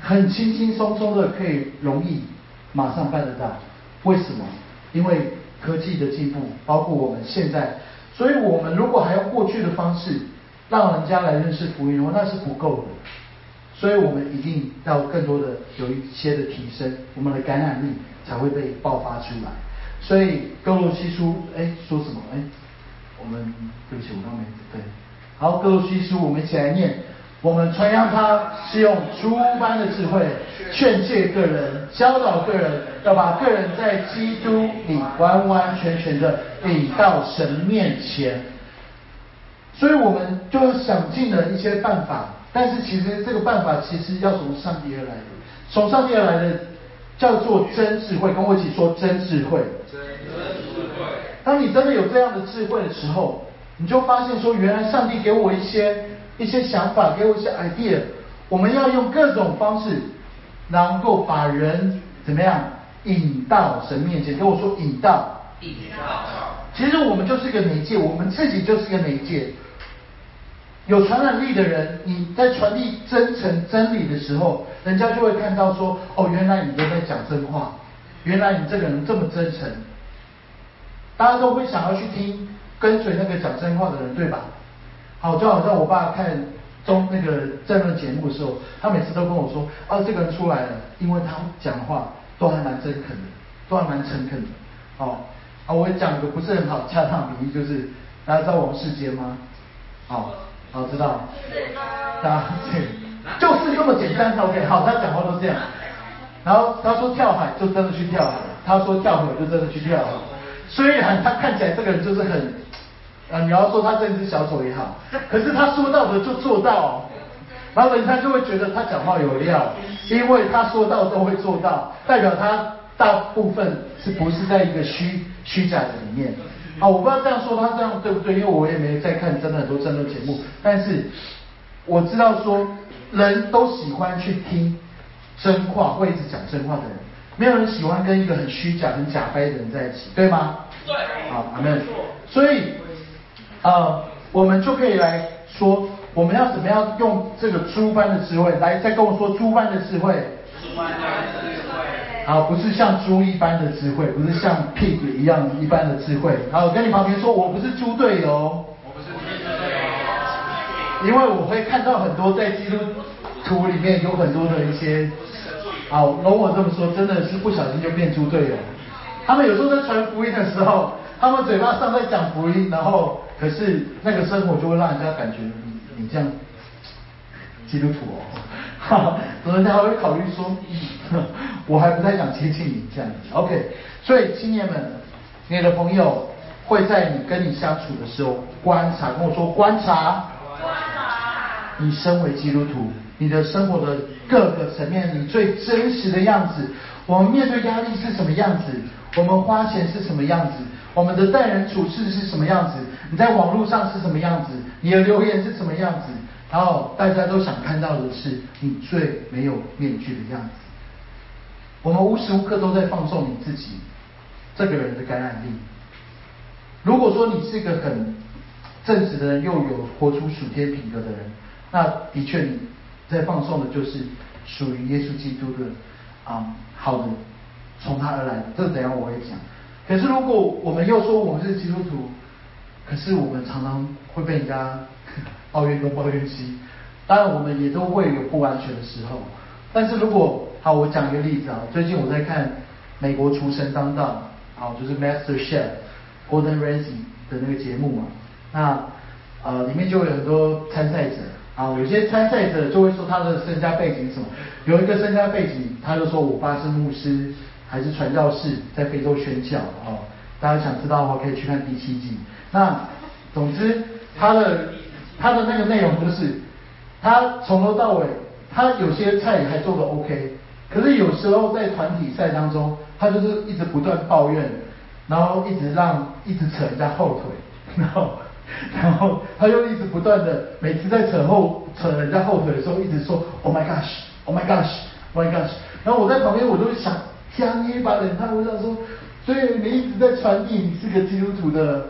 很轻轻松松的可以容易马上办得到。为什么？因为科技的进步，包括我们现在，所以我们如果还用过去的方式让人家来认识福音的话，那是不够的。所以我们一定要更多的有一些的提升，我们的感染力才会被爆发出来。所以哥罗西书，说什么？我们对不起，我刚没对。好，哥罗西书，我们一起来念。我们传扬他是用诸般的智慧劝诫个人，教导个人，要把个人在基督里完完全全的引到神面前。所以我们就要想尽了一些办法，但是其实这个办法其实要从上帝而来的，从上帝而来的叫做真智慧。跟我一起说真智慧。 真智慧。 当你真的有这样的智慧的时候，你就发现说，原来上帝给我一些想法，给我一些 idea， 我们要用各种方式，能够把人怎么样引到神面前。跟我说引到。其实我们就是个媒介，我们自己就是个媒介。有传染力的人，你在传递真诚真理的时候，人家就会看到说，哦，原来你都在讲真话，原来你这个人这么真诚。大家都会想要去听跟随那个讲真话的人，对吧？好，就好像我爸看那个政论节目的时候，他每次都跟我说，这个人出来了，因为他讲话都还蛮真恳的，都还蛮诚恳的。我讲一个不是很好恰当的比喻，就是大家知道王世坚吗？知道。大家就是这么简单。OK， 好，他讲话都这样。然后他说跳海就真的去跳海，他说跳河就真的去跳河。虽然他看起来这个人就是很你要说他真是小丑也好，可是他说到的就做到，然后人家就会觉得他讲话有料，因为他说到都会做到，代表他大部分是不是在一个虚假的里面。我不知道这样说他这样对不对，因为我也没在看真的很多政论节目，但是我知道说人都喜欢去听真话，会一直讲真话的人，没有人喜欢跟一个很虚假很假掰的人在一起，对吗？ 对。 好，阿们。所以我们就可以来说，我们要怎么样用这个诸般的智慧来，再跟我说诸般的智慧。 诸般的智慧。 好，不是像猪一般的智慧，不是像 pig 一样一般的智慧。好，我跟你旁边说，我不是猪队友。 我不是猪队友。 因为我会看到很多在基督徒里面有很多的一些，容我这么说，真的是不小心就变猪队友。他们有时候在传福音的时候，他们嘴巴上在讲福音，然后可是那个生活就会让人家感觉你这样基督徒人家还会考虑说，我还不太想接近你这样子。OK， 所以青年们，你的朋友会在你跟你相处的时候观察，跟我说观察，你身为基督徒，你的生活的各个层面，你最真实的样子。我们面对压力是什么样子？我们花钱是什么样子？我们的待人处事是什么样子？你在网络上是什么样子？你的留言是什么样子？然后大家都想看到的是你最没有面具的样子。我们无时无刻都在放送你自己这个人的感染力。如果说你是一个很正直的人，又有活出属天品格的人，那的确你在放送的就是属于耶稣基督的好的，从他而来的。这怎样我会讲。可是如果我们又说我们是基督徒，可是我们常常会被人家抱怨东抱怨西，当然我们也都会有不安全的时候。但是如果我讲一个例子最近我在看美国厨神当道就是 Master Chef Gordon Ramsay 的那个节目嘛，那里面就有很多参赛者有些参赛者就会说他的身家背景是什么，有一个身家背景他就说我爸是牧师还是传教士，在非洲宣教大家想知道的话可以去看第7季。那总之他的那个内容就是他从头到尾，他有些菜还做得 OK， 可是有时候在团体赛当中，他就是一直不断抱怨，然后一直扯人家后腿，然后他又一直不断的每次在扯人家后腿的时候，一直说 Oh my gosh Oh my gosh Oh my gosh， 然后我在旁边我都想瞎捏一把冷汗，我想说，所以你一直在传递你是个基督徒的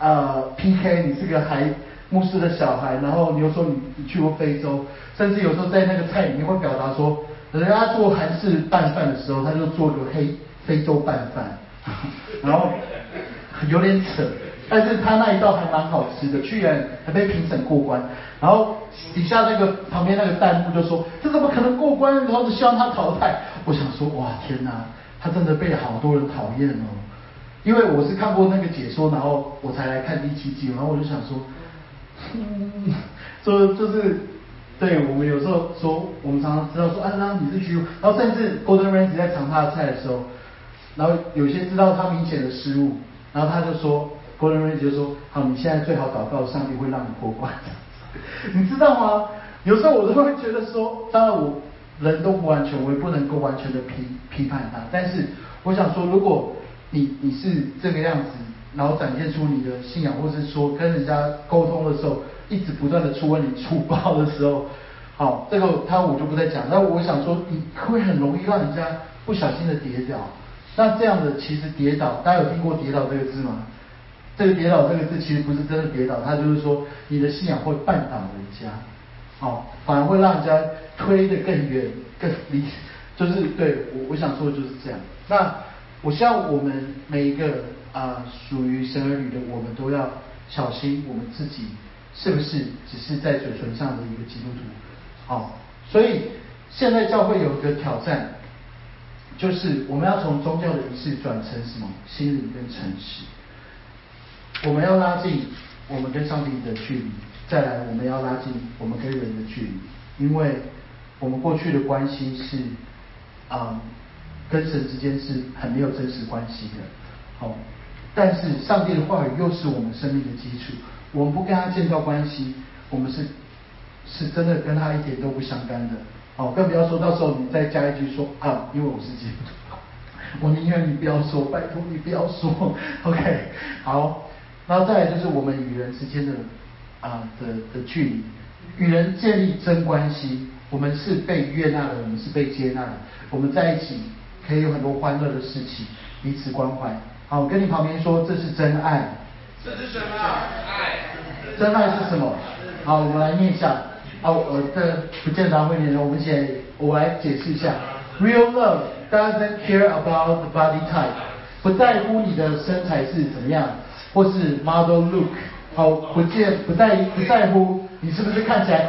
PK， 你是个牧师的小孩，然后你又说你去过非洲，甚至有时候在那个菜里面会表达说人家做韩式拌饭的时候，他就做个非洲拌饭，然后有点扯，但是他那一道还蛮好吃的，居然还被评审过关。然后底下那个旁边那个弹幕就说：“这怎么可能过关？”然后就希望他淘汰。我想说，哇，天哪，他真的被好多人讨厌哦。因为我是看过那个解说，然后我才来看第7季，然后我就想说，就是对我们有时候说，我们常常知道说，那你是 Q，然后甚至 Gordon Ramsay 在尝他的菜的时候，然后有些知道他明显的失误，然后他就说 Gordon Ramsay 就说，好，你现在最好祷告，上帝会让你过关。你知道吗？有时候我都会觉得说，当然我人都不完全，我也不能够完全的批判他，但是我想说，如果你是这个样子，然后展现出你的信仰，或是说跟人家沟通的时候，一直不断的出问题、出包的时候，好，这个我就不再讲。那我想说，你会很容易让人家不小心的跌倒。那这样的其实跌倒，大家有听过跌倒这个字吗？这个跌倒这个字其实不是真的跌倒，它就是说你的信仰会绊倒人家，反而会让人家推得更远、更离，就是对我想说的就是这样。那我希望我们每一个属于神儿女的，我们都要小心我们自己是不是只是在嘴唇上的一个基督徒。所以现在教会有一个挑战，就是我们要从宗教的仪式转成什么？心灵跟诚实。我们要拉近我们跟上帝的距离，再来我们要拉近我们跟人的距离，因为我们过去的关系是跟神之间是很没有真实关系的。但是上帝的话语又是我们生命的基础，我们不跟他建造关系，我们是真的跟他一点都不相干的。更不要说到时候你再加一句说因为我是基督徒，我宁愿你不要说，拜托你不要说。OK， 好，然后再来就是我们与人之间的距离，与人建立真关系，我们是被悦纳的，我们是被接纳的，我们在一起可以有很多欢乐的事情，彼此关怀。好，我跟你旁边说，这是真爱。 这是真爱。 真爱是什么？好，我们来念一下。这不见得会念，我来解释一下。Real love doesn't care about the body type， 不在乎你的身材是怎么样，或是 model look。不在乎你是不是看起来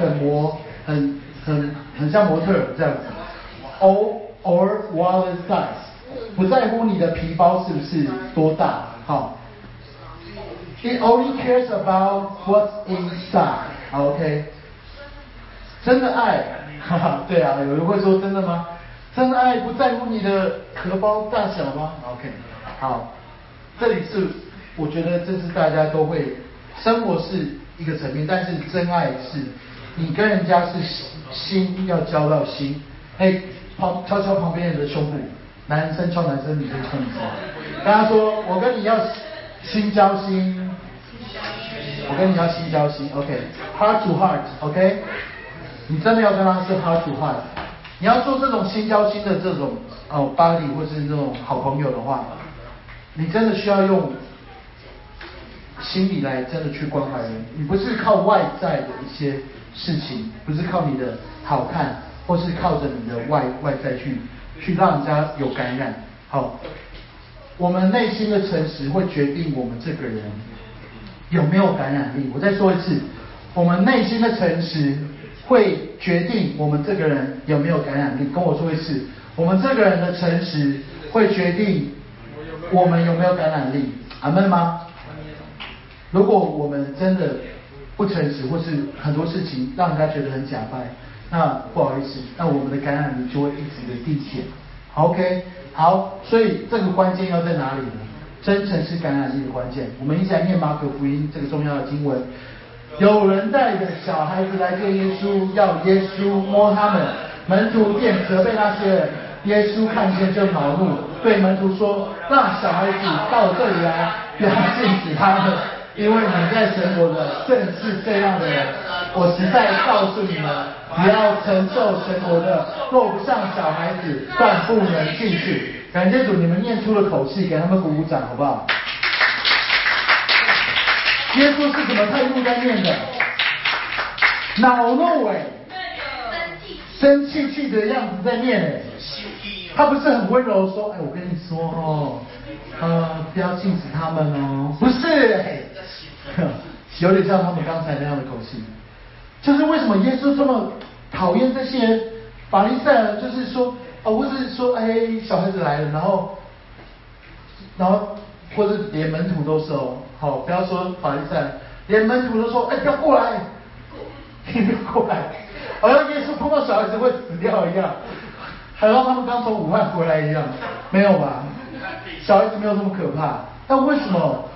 很像模特这样子。Or wallet size， 不在乎你的皮包是不是多大。It only cares about what's inside。OK， 真的爱，对啊，有人会说真的吗？真的爱不在乎你的荷包大小吗 ？OK， 好，这里是我觉得这是大家都会，生活是一个层面，但是真爱是你跟人家是心要交到心。敲敲旁边人的胸部，男生敲男生，女生敲女生，跟他说我跟你要心交心，我跟你要心交心 ，OK，heart to heart，OK， 你真的要跟他是 heart to heart， 你要做这种心交心的这种buddy或是这种好朋友的话，你真的需要用心理来真的去关怀人，你不是靠外在的一些事情，不是靠你的好看，或是靠着你的外在去让人家有感染。好，我们内心的诚实会决定我们这个人有没有感染力。我再说一次，我们内心的诚实会决定我们这个人有没有感染力。跟我说一次，我们这个人的诚实会决定我们有没有感染力。阿们吗？如果我们真的不诚实，或是很多事情让人家觉得很假掰，那不好意思，那我们的感染力就会一直的递减。OK， 好，所以这个关键要在哪里呢？真诚是感染力的关键。我们一起来念马可福音这个重要的经文。有人带着小孩子来见耶稣，要耶稣摸他们，门徒便责备那些人。耶稣看见就恼怒，对门徒说：让小孩子到这里来，不要禁止他们，因为你在神国的正是这样的人。我实在告诉你们，只要承受神国的，若不像小孩子，断不能进去。感谢主，你们念出了口气，给他们鼓鼓掌，好不好？耶稣是什么态度在念的？恼怒生生气的样子在念哎，他不是很温柔说，哎，我跟你说哦，不要禁止他们哦，不是哎，有点像他们刚才那样的口气。就是为什么耶稣这么讨厌这些法利赛人？就是说，或是说，哎，小孩子来了，然后，或者连门徒都是哦，好，不要说法利赛人，连门徒都说，哎，不要过来，你不要过来，好像耶稣碰到小孩子会死掉一样，好像他们刚从武汉回来一样，没有吧？小孩子没有那么可怕，但为什么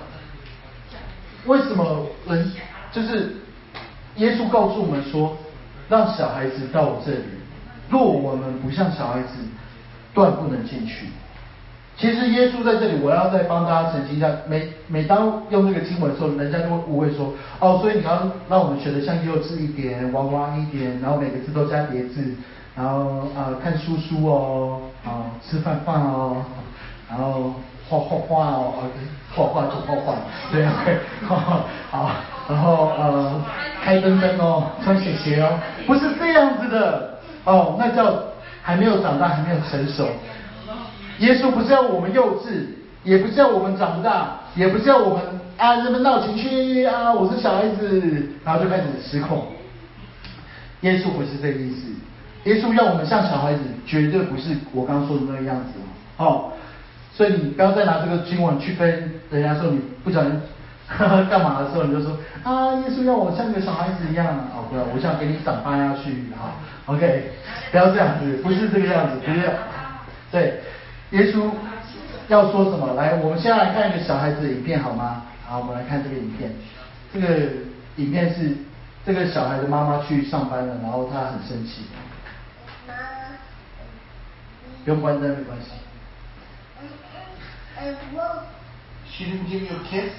人就是耶稣告诉我们说，让小孩子到我这里，若我们不像小孩子，断不能进去。其实耶稣在这里，我要再帮大家澄清一下，每当用这个经文的时候，人家就会误会说，所以你要让我们学得像幼稚一点，娃娃一点，然后每个字都加叠字，然后看书哦，吃饭哦，然后画哦，画，对，好，然后开灯哦，穿鞋哦，不是这样子的哦，那叫还没有长大，还没有成熟。耶稣不是要我们幼稚，也不是要我们长不大，也不是要我们这么闹情绪我是小孩子，然后就开始失控。耶稣不是这个意思，耶稣要我们像小孩子，绝对不是我刚刚说的那个样子哦。所以你不要再拿这个经文去跟人家说你不小心干嘛的时候，你就说耶稣要我像个小孩子一样不要，我想给你长发下去OK， 不要这样子，不是这个样子，不要。对，耶稣要说什么？来，我们先来看一个小孩子的影片好吗？好，我们来看这个影片。这个影片是这个小孩的妈妈去上班了，然后她很生气。不用关灯没关系。She didn't give you a kiss?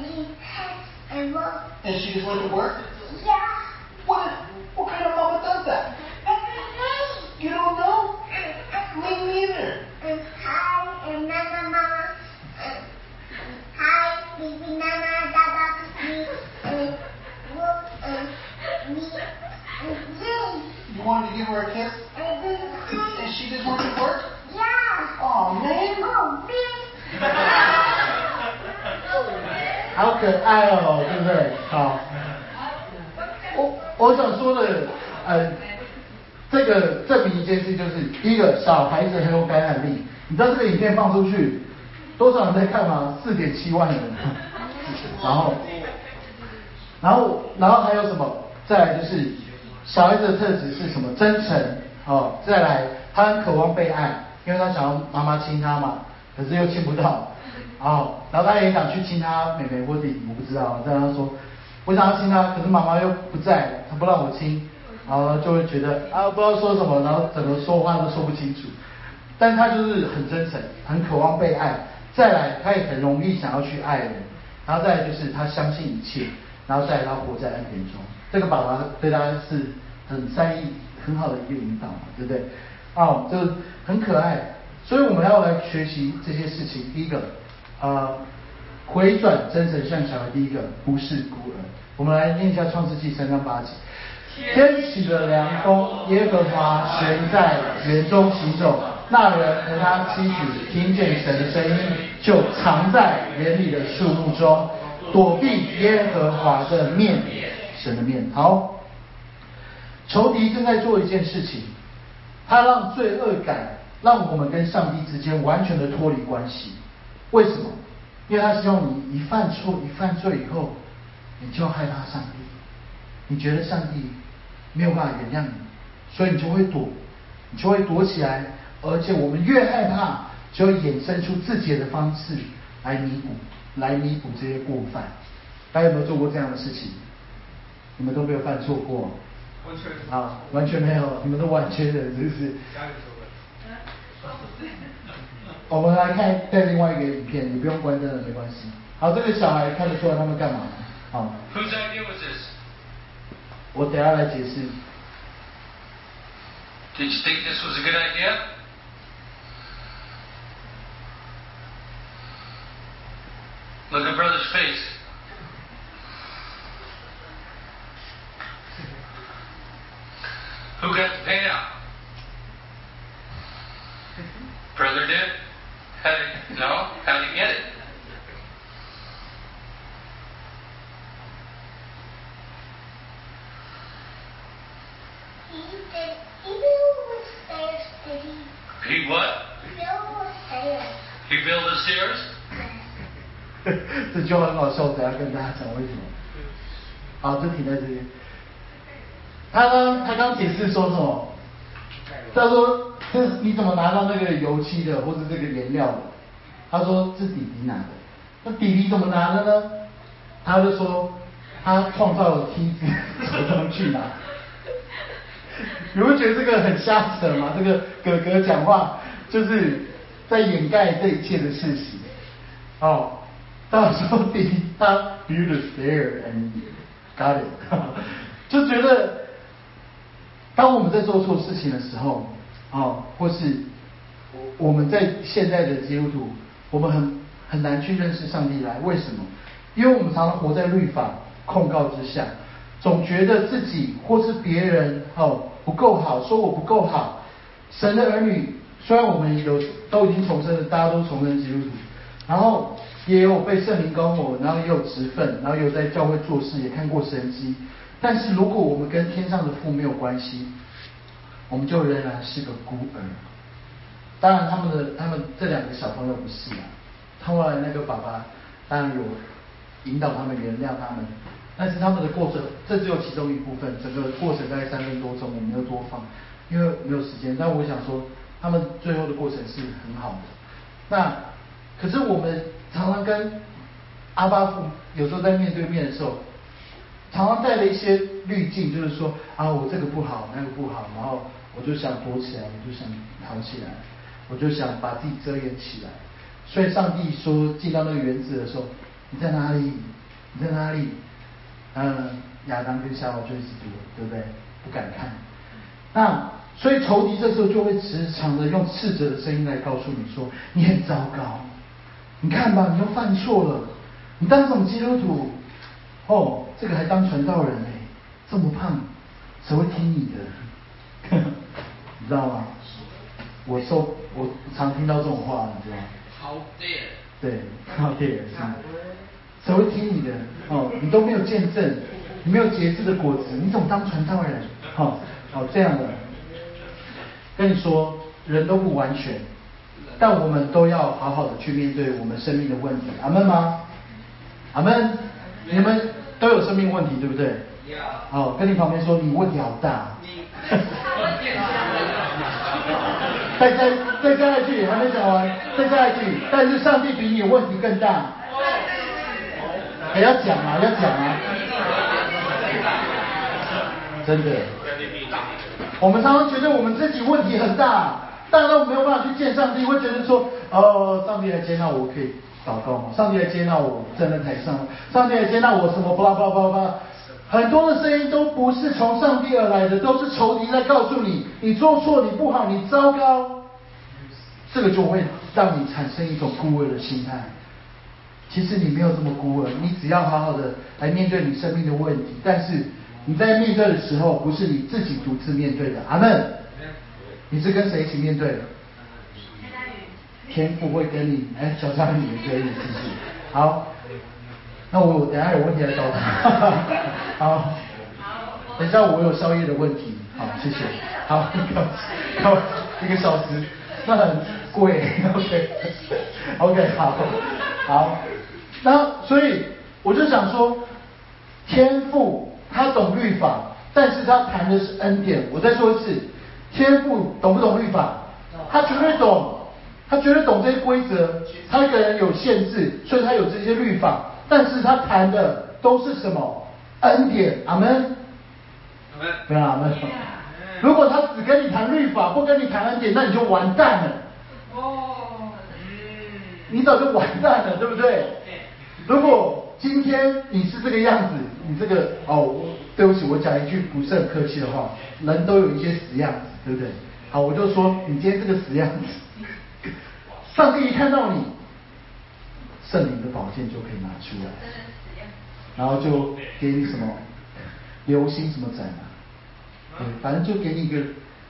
And she just went to work? Yeah. What kind of mama does that? You don't know? Me neither. Hi, Nana. Hi, baby Nana, Dada, me, You wanted to give her a kiss? And she just went to work? Yeah. Oh, man. Oh, big. 好可爱哦，对不对？好，我想说的，这个证明一件事，就是第一个，小孩子很有感染力。你知道这个影片放出去，多少人在看吗？4.7万人。然后还有什么？再来就是小孩子的特质是什么？真诚再来，他很渴望被爱，因为他想要妈妈亲他嘛，可是又亲不到。然后他也想去亲他妹妹或弟弟，我不知道。但他说，我想要亲他，可是妈妈又不在，他不让我亲，然后就会觉得不知道说什么，然后整个说话都说不清楚。但他就是很真诚，很渴望被爱。再来，他也很容易想要去爱人。然后再来就是他相信一切，然后再来他活在恩典中。这个爸爸对他是很善意、很好的一个引导嘛，对不对？就很可爱。所以我们要来学习这些事情。第一个。回转真诚像小孩，第一个不是孤儿。我们来念一下创世纪3章8节。天起了凉风，耶和华旋在园中行走，那人和他妻子听见神的声音，就藏在园里的树木中，躲避耶和华的面，神的面。好，仇敌正在做一件事情，他让罪恶感让我们跟上帝之间完全的脱离关系。为什么？因为他希望你一犯罪以后，你就害怕上帝，你觉得上帝没有办法原谅你，所以你就会躲起来，而且我们越害怕，就会衍生出自己的方式来弥补这些过犯。大家有没有做过这样的事情？你们都没有犯错过？完全没有，你们都完全的，是不是？我们来看另外一个影片，你不用关灯了，没关系。好，这个小孩看得出来他们干嘛？好。 Whose idea was this? 我等下来解释。 Did you think this was a good idea? Look at brother's face. Who got the paint out? No? How did he get it? He built stairs, did he? He what? Built stairs. He built the stairs? 这句话很好笑，等一下跟大家讲为什么。好，就停在这边。他刚解释说什么？他说你怎么拿到那个油漆的或者这个颜料的？他说是弟弟拿的。那弟弟怎么拿的呢？他就说他创造了梯子，手上去拿。你会觉得这个很瞎扯吗？这个哥哥讲话就是在掩盖这一切的事情。哦，到时候弟弟他 build a stair and got it， 就觉得当我们在做错事情的时候，或是我们在现在的基督徒，我们很难去认识上帝来。为什么？因为我们常常活在律法控告之下，总觉得自己或是别人不够好，说我不够好。神的儿女虽然我们都已经重生了，大家都重生基督徒，然后也有被圣灵膏抹，然后也有职分，然后也有在教会做事，也看过神迹。但是如果我们跟天上的父没有关系，我们就仍然是个孤儿。当然他们这两个小朋友不是啊，他后来那个爸爸当然有引导他们原谅他们，但是他们的过程这只有其中一部分，整个过程大概3分多钟，我没有多放，因为没有时间。但我想说他们最后的过程是很好的。那可是我们常常跟阿爸父有时候在面对面的时候，常常带了一些滤镜，就是说我这个不好，那个不好，然后我就想躲起来，我就想逃起来，我就想把自己遮掩起来。所以上帝说进到那个园子的时候，你在哪里？你在哪里？亚当跟夏娃就一直躲，对不对？不敢看。那所以仇敌这时候就会时常的用斥责的声音来告诉你说，你很糟糕，你看吧，你又犯错了，你当什么基督徒？这个还当传道人这么胖，谁会听你的？你知道吗？我常听到这种话，你知道吗？ How dare！ 对 ，How dare！ 谁会听你的？你都没有见证，你没有节制的果子，你怎么当传道人？这样的，跟你说，人都不完全，但我们都要好好的去面对我们生命的问题。阿们吗？阿们，你们都有生命问题，对不对？跟你旁边说，你问题好大。再加一句，还没讲完，再加一句。但是上帝比你问题更大。要讲啊，要讲啊。真的。我们常常觉得我们自己问题很大，大到没有办法去见上帝，会觉得说，上帝来接纳我可以祷告吗？上帝来接纳我站在台上，上帝来接纳我什么巴拉巴拉巴拉巴拉。很多的声音都不是从上帝而来的，都是仇敌在告诉你，你做错，你不好，你糟糕。这个就会让你产生一种孤儿的心态。其实你没有这么孤儿，你只要好好的来面对你生命的问题。但是你在面对的时候，不是你自己独自面对的。阿们。你是跟谁一起面对的？天父会跟你，小张你也可以，是不是？好。那我等一下有问题来找他。好，等一下我有宵夜的问题。好，谢谢。好，1个小时，那很贵。OK， 好。那所以我就想说，天父他懂律法，但是他谈的是恩典。我再说一次，天父懂不懂律法？他绝对懂，他绝对懂这些规则。他一个人有限制，所以他有这些律法。但是他谈的都是什么？恩典。阿们。对啊，阿们。如果他只跟你谈律法，不跟你谈恩典，那你就完蛋了。你早就完蛋了，对不对？如果今天你是这个样子，你这个对不起，我讲一句不是很客气的话，人都有一些死样子，对不对？好，我就说你今天这个死样子，上帝一看到你，圣灵的宝剑就可以拿出来，然后就给你什么流星什么斩啊，反正就给你一个，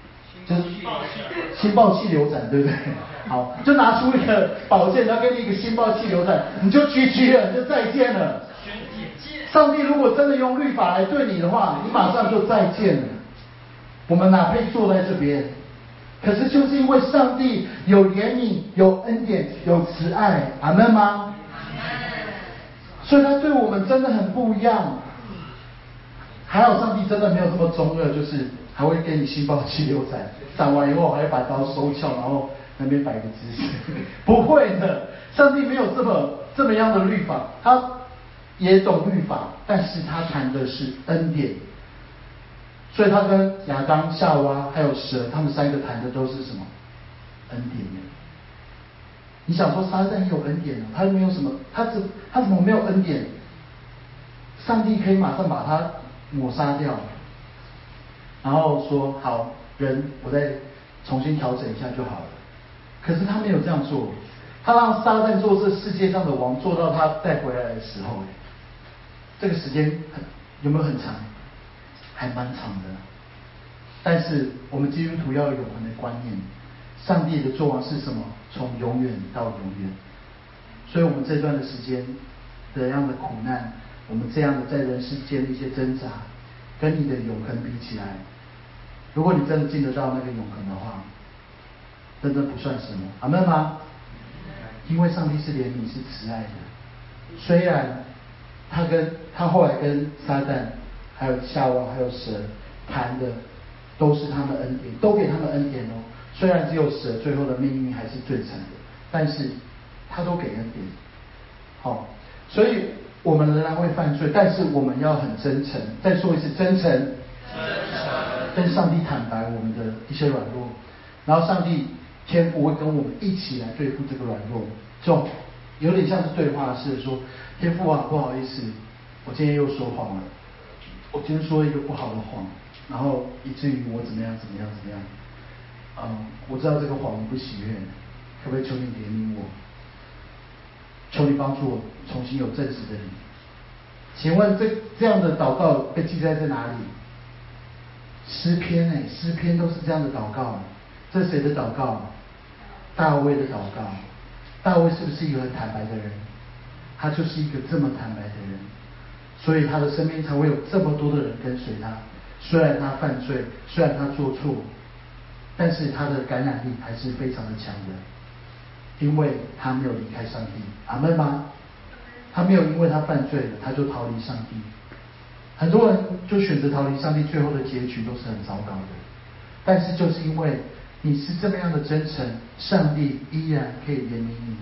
就是心爆气流斩，对不对？好，就拿出一个宝剑，然后给你一个心爆气流斩，你就 GG 了，你就再见了。上帝如果真的用律法来对你的话，你马上就再见了。我们哪配坐在这边？可是就是因为上帝有怜悯、有恩典、有慈爱，阿们吗？所以他对我们真的很不一样。还好上帝真的没有这么中二，就是还会给你心爆气流斩，斩完以后还会把刀收翘，然后那边摆个姿势。不会的，上帝没有这么样的律法，他也懂律法，但是他谈的是恩典。所以他跟亚当、夏娃还有蛇，他们三个谈的都是什么？恩典。你想说撒旦也有恩典呢？他没有什么，他怎么没有恩典？上帝可以马上把他抹杀掉，然后说好人，我再重新调整一下就好了。可是他没有这样做，他让撒旦做这世界上的王，做到他带回来的时候，这个时间有没有很长？还蛮长的。但是我们基督徒要有永恒的观念，上帝的作王是什么？从永远到永远。所以我们这段的时间的样的苦难，我们这样的在人世间的一些挣扎，跟你的永恒比起来，如果你真的进得到那个永恒的话，真的不算什么。阿们吗？因为上帝是怜悯，是慈爱的。虽然他后来跟撒旦还有夏娃还有蛇谈的都是他们恩典，都给他们恩典哦。虽然只有蛇最后的命运还是最惨的，但是他都给恩典。好，所以我们仍然会犯罪，但是我们要很真诚。再说一次，真诚，跟上帝坦白我们的一些软弱，然后上帝天父会跟我们一起来对付这个软弱，就有点像是对话式的说，天父啊，不好意思，我今天又说谎了，我今天说一个不好的谎，然后以至于我怎么样。我知道这个谎我不喜悦，可不可以求你怜悯我？求你帮助我重新有正直的灵。请问这样的祷告被记载在哪里？诗篇诗篇都是这样的祷告。这是谁的祷告？大卫的祷告。大卫是不是一个很坦白的人？他就是一个这么坦白的人，所以他的身边才会有这么多的人跟随他。虽然他犯罪，虽然他做错，但是他的感染力还是非常的强的，因为他没有离开上帝。阿们吗？他没有因为他犯罪了，他就逃离上帝。很多人就选择逃离上帝，最后的结局都是很糟糕的。但是就是因为你是这么样的真诚，上帝依然可以怜悯你。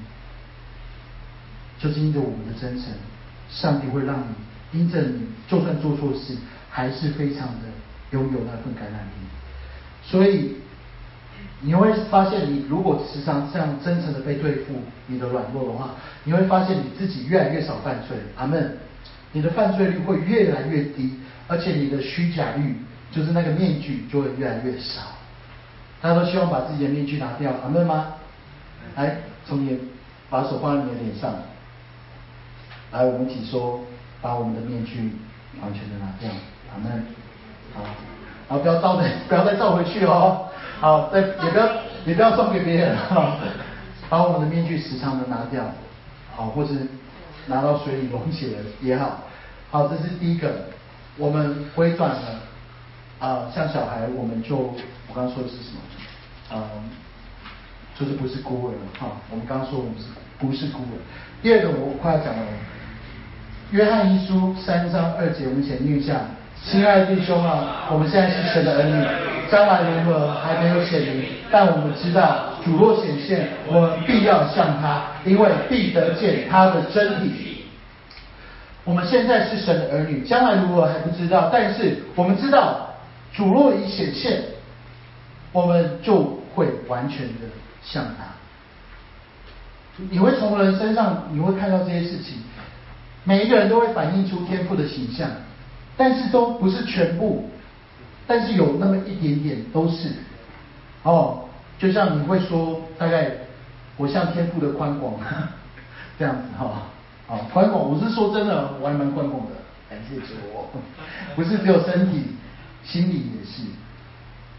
就是因着我们的真诚，上帝会让你因着你就算做错事，还是非常的拥有那份感染力。所以你会发现，你如果时常这样真诚的被对付你的软弱的话，你会发现你自己越来越少犯罪。阿们。你的犯罪率会越来越低，而且你的虚假率，就是那个面具就会越来越少。大家都希望把自己的面具拿掉，阿们吗？来，从你把手放在你的脸上，来，我们一起说，把我们的面具完全的拿掉，阿们。好，然后不要再照回去哦。好，也不要送给别人，把我们的面具时常的拿掉，好，或是拿到水里溶解了也好。好，这是第一个，我们回转了像小孩，我刚刚说的是什么？就是不是孤儿了。我们刚刚说我们不是孤儿。第二个我快要讲了，约翰一书3章2节，我们先念一下。亲爱的弟兄啊，我们现在是神的儿女，将来如何还没有显明，但我们知道主若显现，我们必要像他，因为必得见他的真体。我们现在是神的儿女，将来如何还不知道，但是我们知道主若已显现，我们就会完全的像他。你会从人身上你会看到这些事情，每一个人都会反映出天父的形象，但是都不是全部，但是有那么一点点都是。就像你会说，大概我像天父的宽广这样子宽广，我是说真的，我还蛮宽广的，感谢主。不是只有身体，心理也是。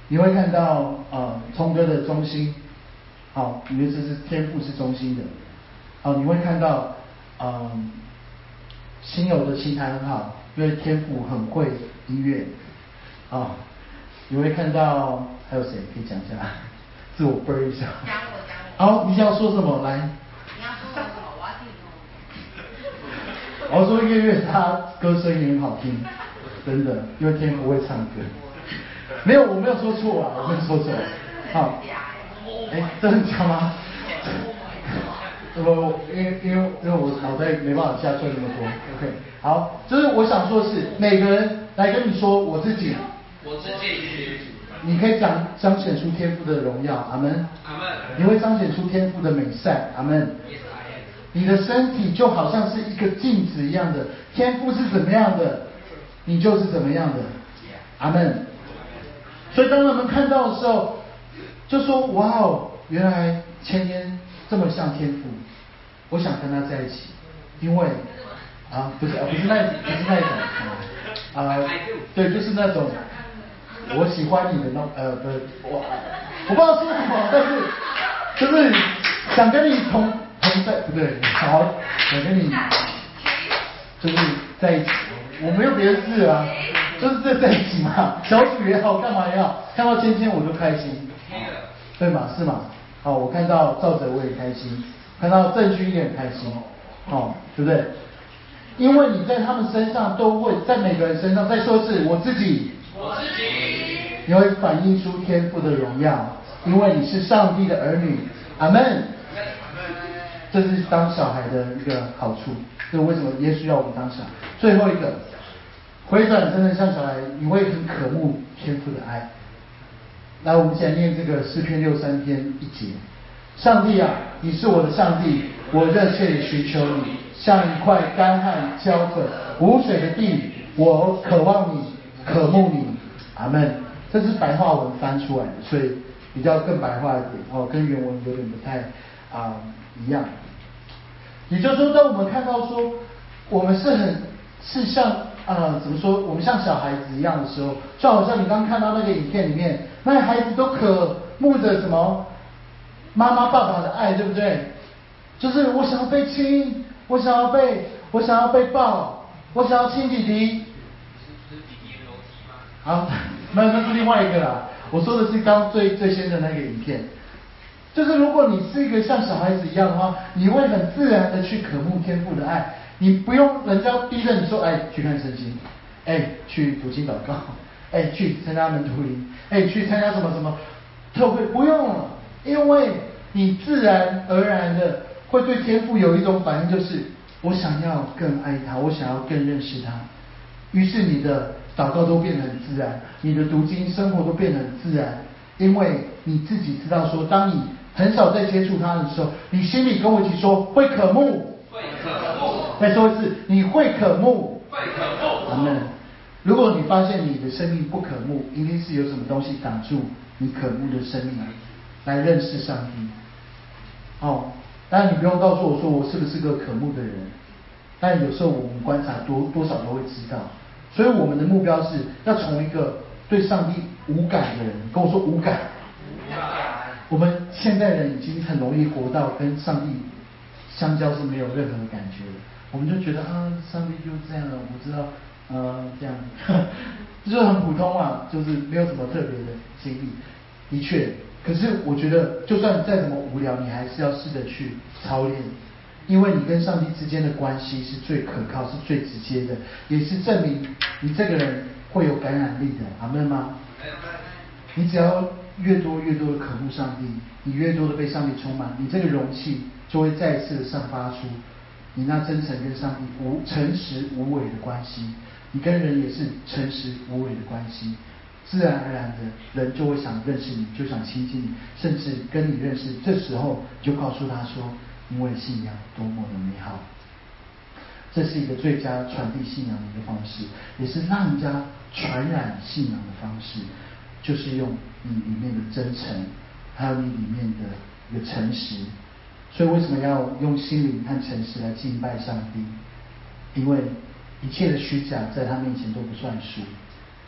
你会看到聪哥的中心，好，你的这是天赋是中心的，好，你会看到心友的琴弹很好，因为天赋很会音乐，啊，你会看到还有谁可以讲一下，自我背一下。 讲我。 好，你想要说什么？来。 你要说什么？我要听。 我说月月他歌声也很好听，真的，因为天不会唱歌。没有，我没有说错啊，我没有说错。好，这很假吗？因为我脑袋没办法下转那么多。OK， 好，就是我想说的是，每个人来跟你说我自己，你可以彰显出天赋的荣耀，阿门。 阿门。 你会彰显出天赋的美善，阿门。你的身体就好像是一个镜子一样的，天赋是怎么样的，你就是怎么样的，阿门。所以当他们看到的时候，就说：“哇哦，原来千烟这么像天赋，我想跟他在一起，因为不是那一种对，就是那种我喜欢你的那我不知道说什么，但是就是想跟你同在，不对，好，想跟你就是在一起，我没有别的事啊。”就是在一起嘛，小组也好，干嘛也好，看到芊芊我就开心，对吗？是吗？好，我看到赵哲我也开心，看到郑勋也很开心，对不对？因为你在他们身上都会，在每个人身上，再说一次，我自己，你会反映出天赋的荣耀，因为你是上帝的儿女，阿门。这是当小孩的一个好处，这是为什么耶稣要我们当小孩。最后一个。回转真的像小孩，你会很渴慕天父的爱。来，我们现在念这个诗篇63篇1节：上帝啊，你是我的上帝，我热切地寻求你，像一块干旱焦渴无水的地，我渴望你，渴慕你。阿们。这是白话文翻出来的，所以比较更白话一点跟原文有点不太一样。也就是说，当我们看到说我们是像怎么说？我们像小孩子一样的时候，就好像你刚刚看到那个影片里面，那些孩子都渴慕着什么妈妈爸爸的爱，对不对？就是我想要被亲，我想要被抱，我想要亲弟弟。好，那是另外一个啦。我说的是刚最先的那个影片，就是如果你是一个像小孩子一样的话，你会很自然的去渴慕天父的爱。你不用人家逼着你说，去看圣经，去读经祷告，去参加门徒营，去参加什么什么特会，不用了，因为你自然而然的会对天父有一种反应，就是我想要更爱他，我想要更认识他。于是你的祷告都变得很自然，你的读经生活都变得很自然，因为你自己知道说，当你很少在接触他的时候，你心里跟我一起说会渴慕。再说一次，你会渴慕，阿们。如果你发现你的生命不渴慕，一定是有什么东西挡住你渴慕的生命，来认识上帝。当然你不用告诉我说我是不是个渴慕的人，但有时候我们观察多少都会知道。所以我们的目标是要从一个对上帝无感的人，跟我说无感。我们现代人已经很容易活到跟上帝相交是没有任何的感觉的，我们就觉得上帝就这样了，我知道，这样，就是很普通啊，就是没有什么特别的经历。的确，可是我觉得，就算再怎么无聊，你还是要试着去操练，因为你跟上帝之间的关系是最可靠、是最直接的，也是证明你这个人会有感染力的，阿们吗？你只要越多的渴慕上帝，你越多的被上帝充满，你这个容器就会再次的散发出你那真诚跟上帝诚实无伪的关系。你跟人也是诚实无伪的关系，自然而然的人就会想认识你，就想亲近你，甚至跟你认识。这时候就告诉他说，因为信仰多么的美好。这是一个最佳传递信仰的一个方式，也是让人家传染信仰的方式，就是用你里面的真诚，还有你里面的一个诚实。所以为什么要用心灵和诚实来敬拜上帝？因为一切的虚假在他面前都不算数。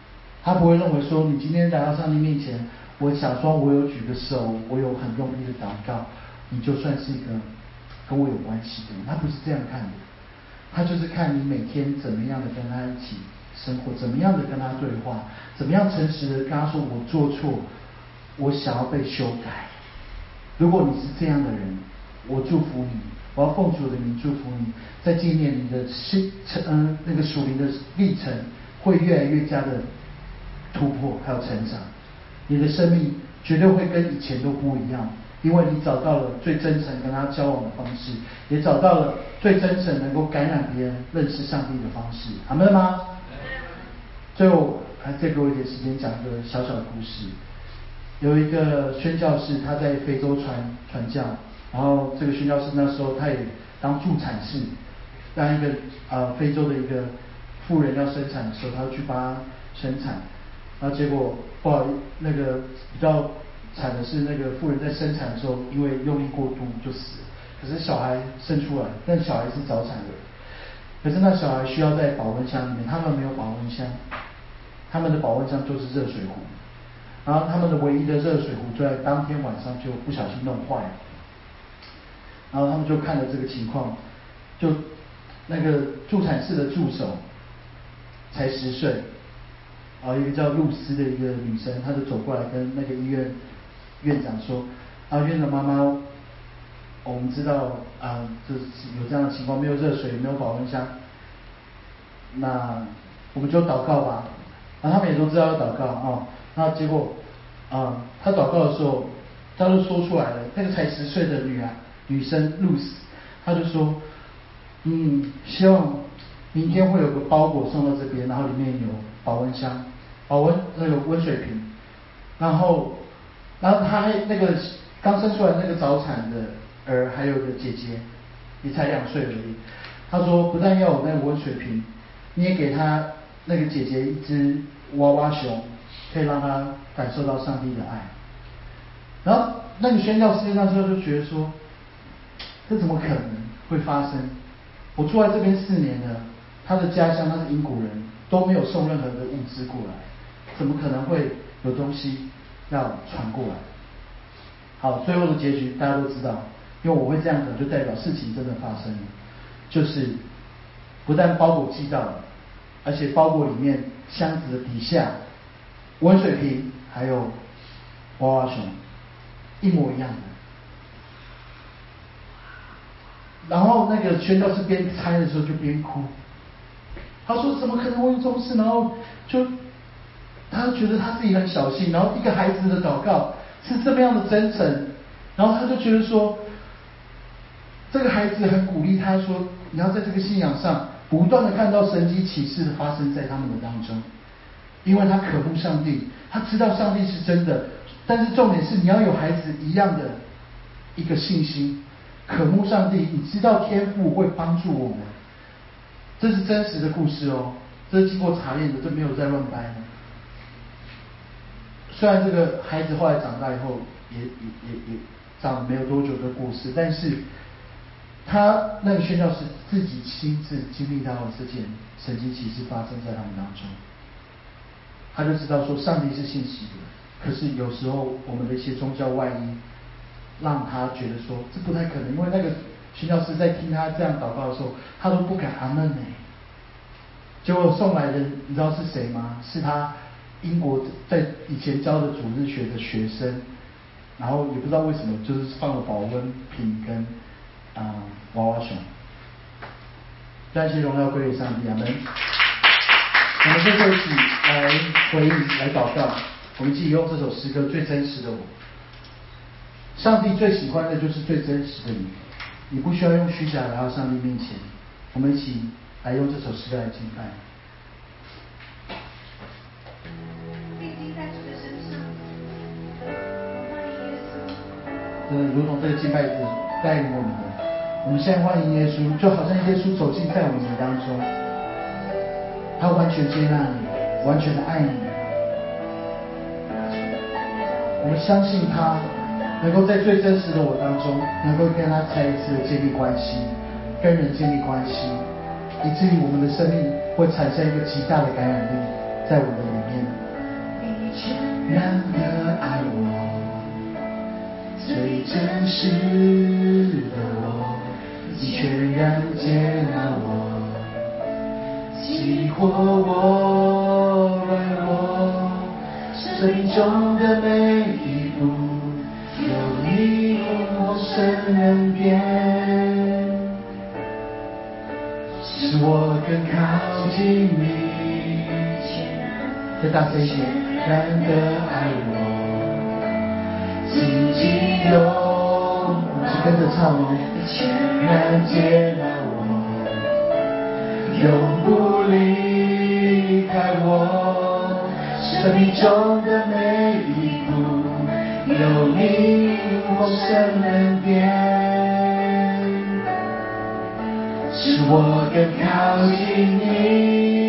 他不会认为说你今天来到上帝面前，我假装我有举个手，我有很用力的祷告，你就算是一个跟我有关系的人。他不是这样看的，他就是看你每天怎么样的跟他一起生活，怎么样的跟他对话，怎么样诚实的跟他说我做错，我想要被修改。如果你是这样的人，我祝福你，我要奉主的名祝福你，在今年你的那个属灵的历程会越来越加的突破还有成长，你的生命绝对会跟以前都不一样，因为你找到了最真诚跟他交往的方式，也找到了最真诚能够感染别人认识上帝的方式。阿们吗？最后还再给我一点时间讲一个小小的故事。有一个宣教士，他在非洲传教，然后这个宣教士那时候他也当助产士，让一个非洲的一个妇人要生产的时候，他去帮她生产，然后结果不好，那个比较惨的是，那个妇人在生产的时候因为用力过度就死了，可是小孩生出来，但小孩是早产儿，可是那小孩需要在保温箱里面，他们没有保温箱，他们的保温箱就是热水壶。然后他们的唯一的热水壶就在当天晚上就不小心弄坏了，然后他们就看了这个情况，就那个助产士的助手才10岁，一个叫露丝的一个女生，她就走过来跟那个医院院长说，院长妈妈，我们知道就是有这样的情况，没有热水，没有保温箱，那我们就祷告吧。然后他们也都知道要祷告那结果他祷告的时候，他就说出来了。那个才10岁的女生露丝，他就说，希望明天会有个包裹送到这边，然后里面有保温箱、那个温水瓶，然后他那个刚生出来那个早产的儿还有个姐姐，也才2岁而已。他说不但要有那个温水瓶，你也给他那个姐姐一只娃娃熊，可以让他感受到上帝的爱。然后那个宣教师那时候就觉得说，这怎么可能会发生？我住在这边4年了，他的家乡他是英国人，都没有送任何的物资过来，怎么可能会有东西要传过来？好，最后的结局大家都知道，因为我会这样讲，就代表事情真的发生了，就是不但包裹寄到了，而且包裹里面箱子的底下温水瓶还有娃娃熊一模一样的。然后那个宣教士边拆的时候就边哭，他说怎么可能会有这种事？然后他觉得他自己很小心，然后一个孩子的祷告是这么样的真诚，然后他就觉得说，这个孩子很鼓励他说，你要在这个信仰上不断的看到神迹奇事的发生在他们的当中，因为他渴慕上帝，他知道上帝是真的，但是重点是你要有孩子一样的一个信心，渴慕上帝，你知道天父会帮助我们，这是真实的故事这是经过查验的，这没有在乱掰的。虽然这个孩子后来长大以后也长没有多久的过世，但是他那个宣教士自己亲自经历到了这件神迹奇事发生在他们当中，他就知道说上帝是信实的，可是有时候我们的一些宗教外衣让他觉得说这不太可能，因为那个宣教士在听他这样祷告的时候，他都不敢阿们呢。结果送来的你知道是谁吗？是他英国在以前教的主日学的学生，然后也不知道为什么就是放了保温瓶跟娃娃熊。但是荣耀归给上帝，阿们。我们最后一起来回应来祷告，我们一起用这首诗歌最真实的我。上帝最喜欢的就是最真实的你，你不需要用虚假来到上帝面前。我们一起来用这首诗歌来敬拜。 定睛在主的身上，欢迎耶稣。 真的如同这个敬拜子带领我们的，我们现在欢迎耶稣，就好像耶稣走进在我们的当中，他完全接纳你，完全的爱你。我们相信他能够在最真实的我当中，能够跟他再一次的建立关系，跟人建立关系，以至于我们的生命会产生一个极大的感染力在我们的里面。 然的爱我，最真实的我，你全然接纳我，激活我，软弱，生命中的每一步，有你丰盛恩典，使我更靠近你。再大声一点，然的爱我，紧紧拥，是跟着唱哦，全然接纳我，永不离开我，生命中的每一步，有你丰盛恩典，使我更靠近你。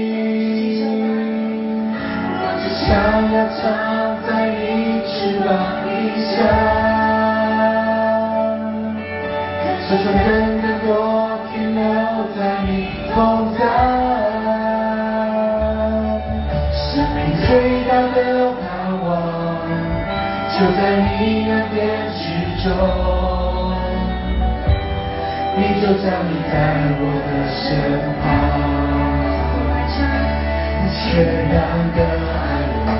想要藏在你翅膀底下，求求人更多停留在你同在，生命最大的盼望就在你恩典之中，你就站立在我的身旁，全然的爱我，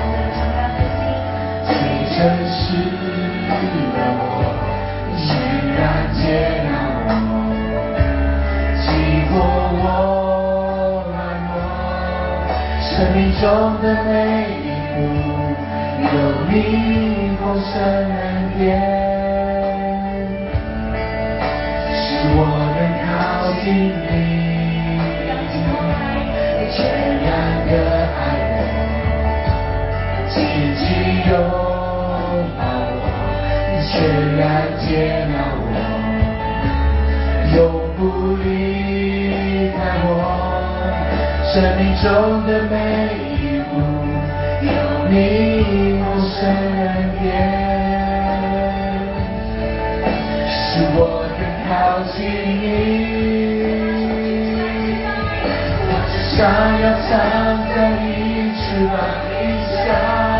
最真实的我，全然接纳我，激活我软弱，生命中的每一步，有你丰盛恩典，使我能靠近你。全然的爱我，紧紧拥抱我，全然接纳我，永不离开我，生命中的每一步，有你丰盛恩典，使我更靠近你。想要藏在你翅膀底下，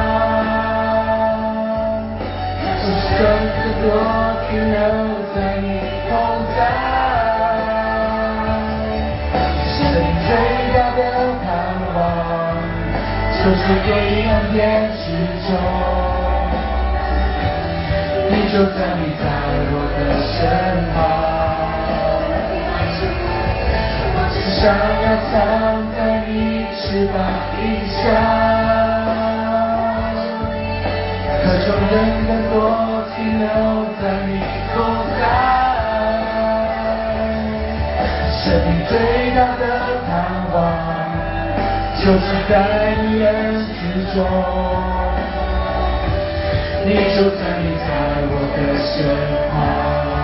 我更多停留在你同在，生命最大的盼望就是归恩典之中，你就站立在我的身旁。想要藏在你翅膀底下，渴求人更多停留在你同在，生命最大的盼望就是在你恩之中，你就站立在我的身旁，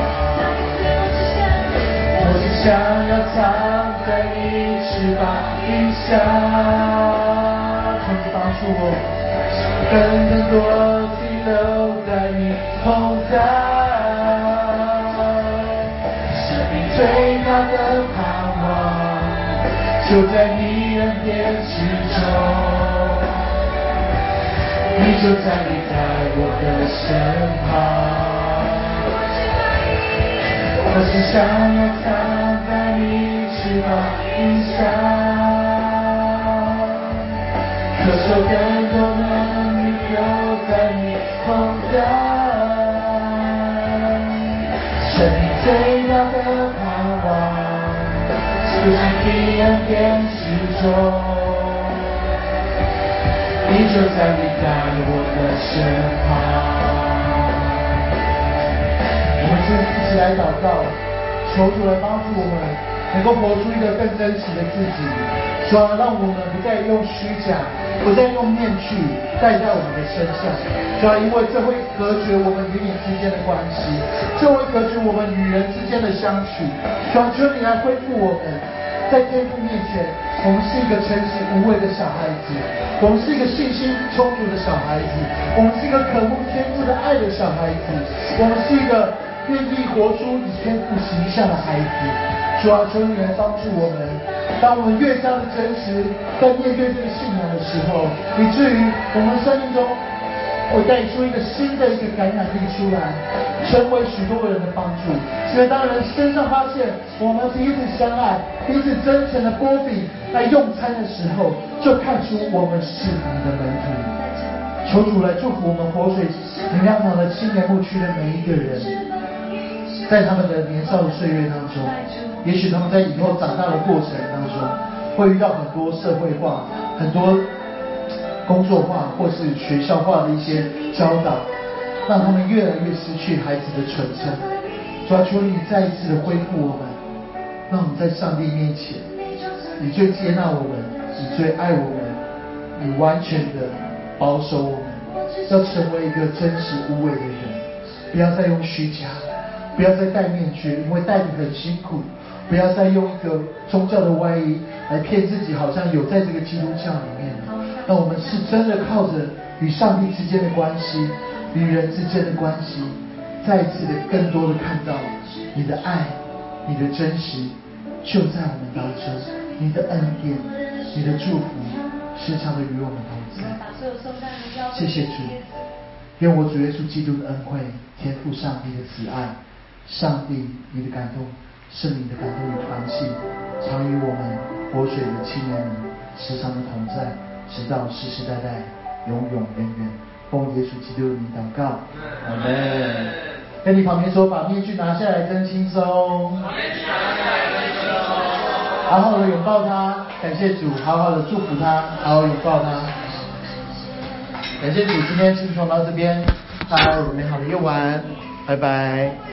我只想要藏在你翅膀底下，求你帮助我，更多停留在你同在，生命最大的盼望就在你恩典之中，你就站立在我的身旁，我只想要藏在你翅膀底下，渴求更多能力留在你同在，生命最大的盼望就是你恩典之中，你就站立在我的身旁。我们一起来祷告，求主来帮助我们，能够活出一个更真实的自己。主啊，让我们不再用虚假，不再用面具戴在我们的身上。主啊，因为这会隔绝我们与你之间的关系，这会隔绝我们与人之间的相处。主啊，求你来恢复我们，在天父面前，我们是一个诚实无畏的小孩子，我们是一个信心充足的小孩子，我们是一个渴慕天父的爱的小孩子，我们是一个愿意活出你天父形象的孩子。主啊，求你来帮助我们，当我们越加的真实，在面对这个信仰的时候，以至于我们生命中会带出一个新的一个感染力出来，成为许多人的帮助。因为当人身上发现我们彼此相爱、彼此真诚的波比来用餐的时候，就看出我们是你的门徒。求主来祝福我们活水灵粮堂的青年牧区的每一个人，在他们的年少的岁月当中，也许他们在以后长大的过程当中，会遇到很多社会化、很多工作化或是学校化的一些教导，让他们越来越失去孩子的纯真。主啊，求你再一次的恢复我们，让我们在上帝面前，你最接纳我们，你最爱我们，你完全的保守我们，要成为一个真实无伪的人，不要再用虚假，不要再戴面具，因为戴得很辛苦，不要再用一个宗教的外衣来骗自己，好像有在这个基督教里面。让我们是真的靠着与上帝之间的关系，与人之间的关系，再一次的更多的看到你的爱，你的真实就在我们当中，你的恩典，你的祝福时常的与我们同在。谢谢主，愿我主耶稣基督的恩惠、天父上帝的慈爱、上帝你的感动、圣灵的感动与团契，常与我们活水的青年人时常的同在，直到世世代代永永远远。奉耶稣基督的名祷告，阿门。跟你旁边说，把面具拿下来真轻松。好好的拥抱他，感谢主，好好的祝福他，好好拥抱他。感谢主，今天信从到这边，大家有美好的夜晚，拜拜。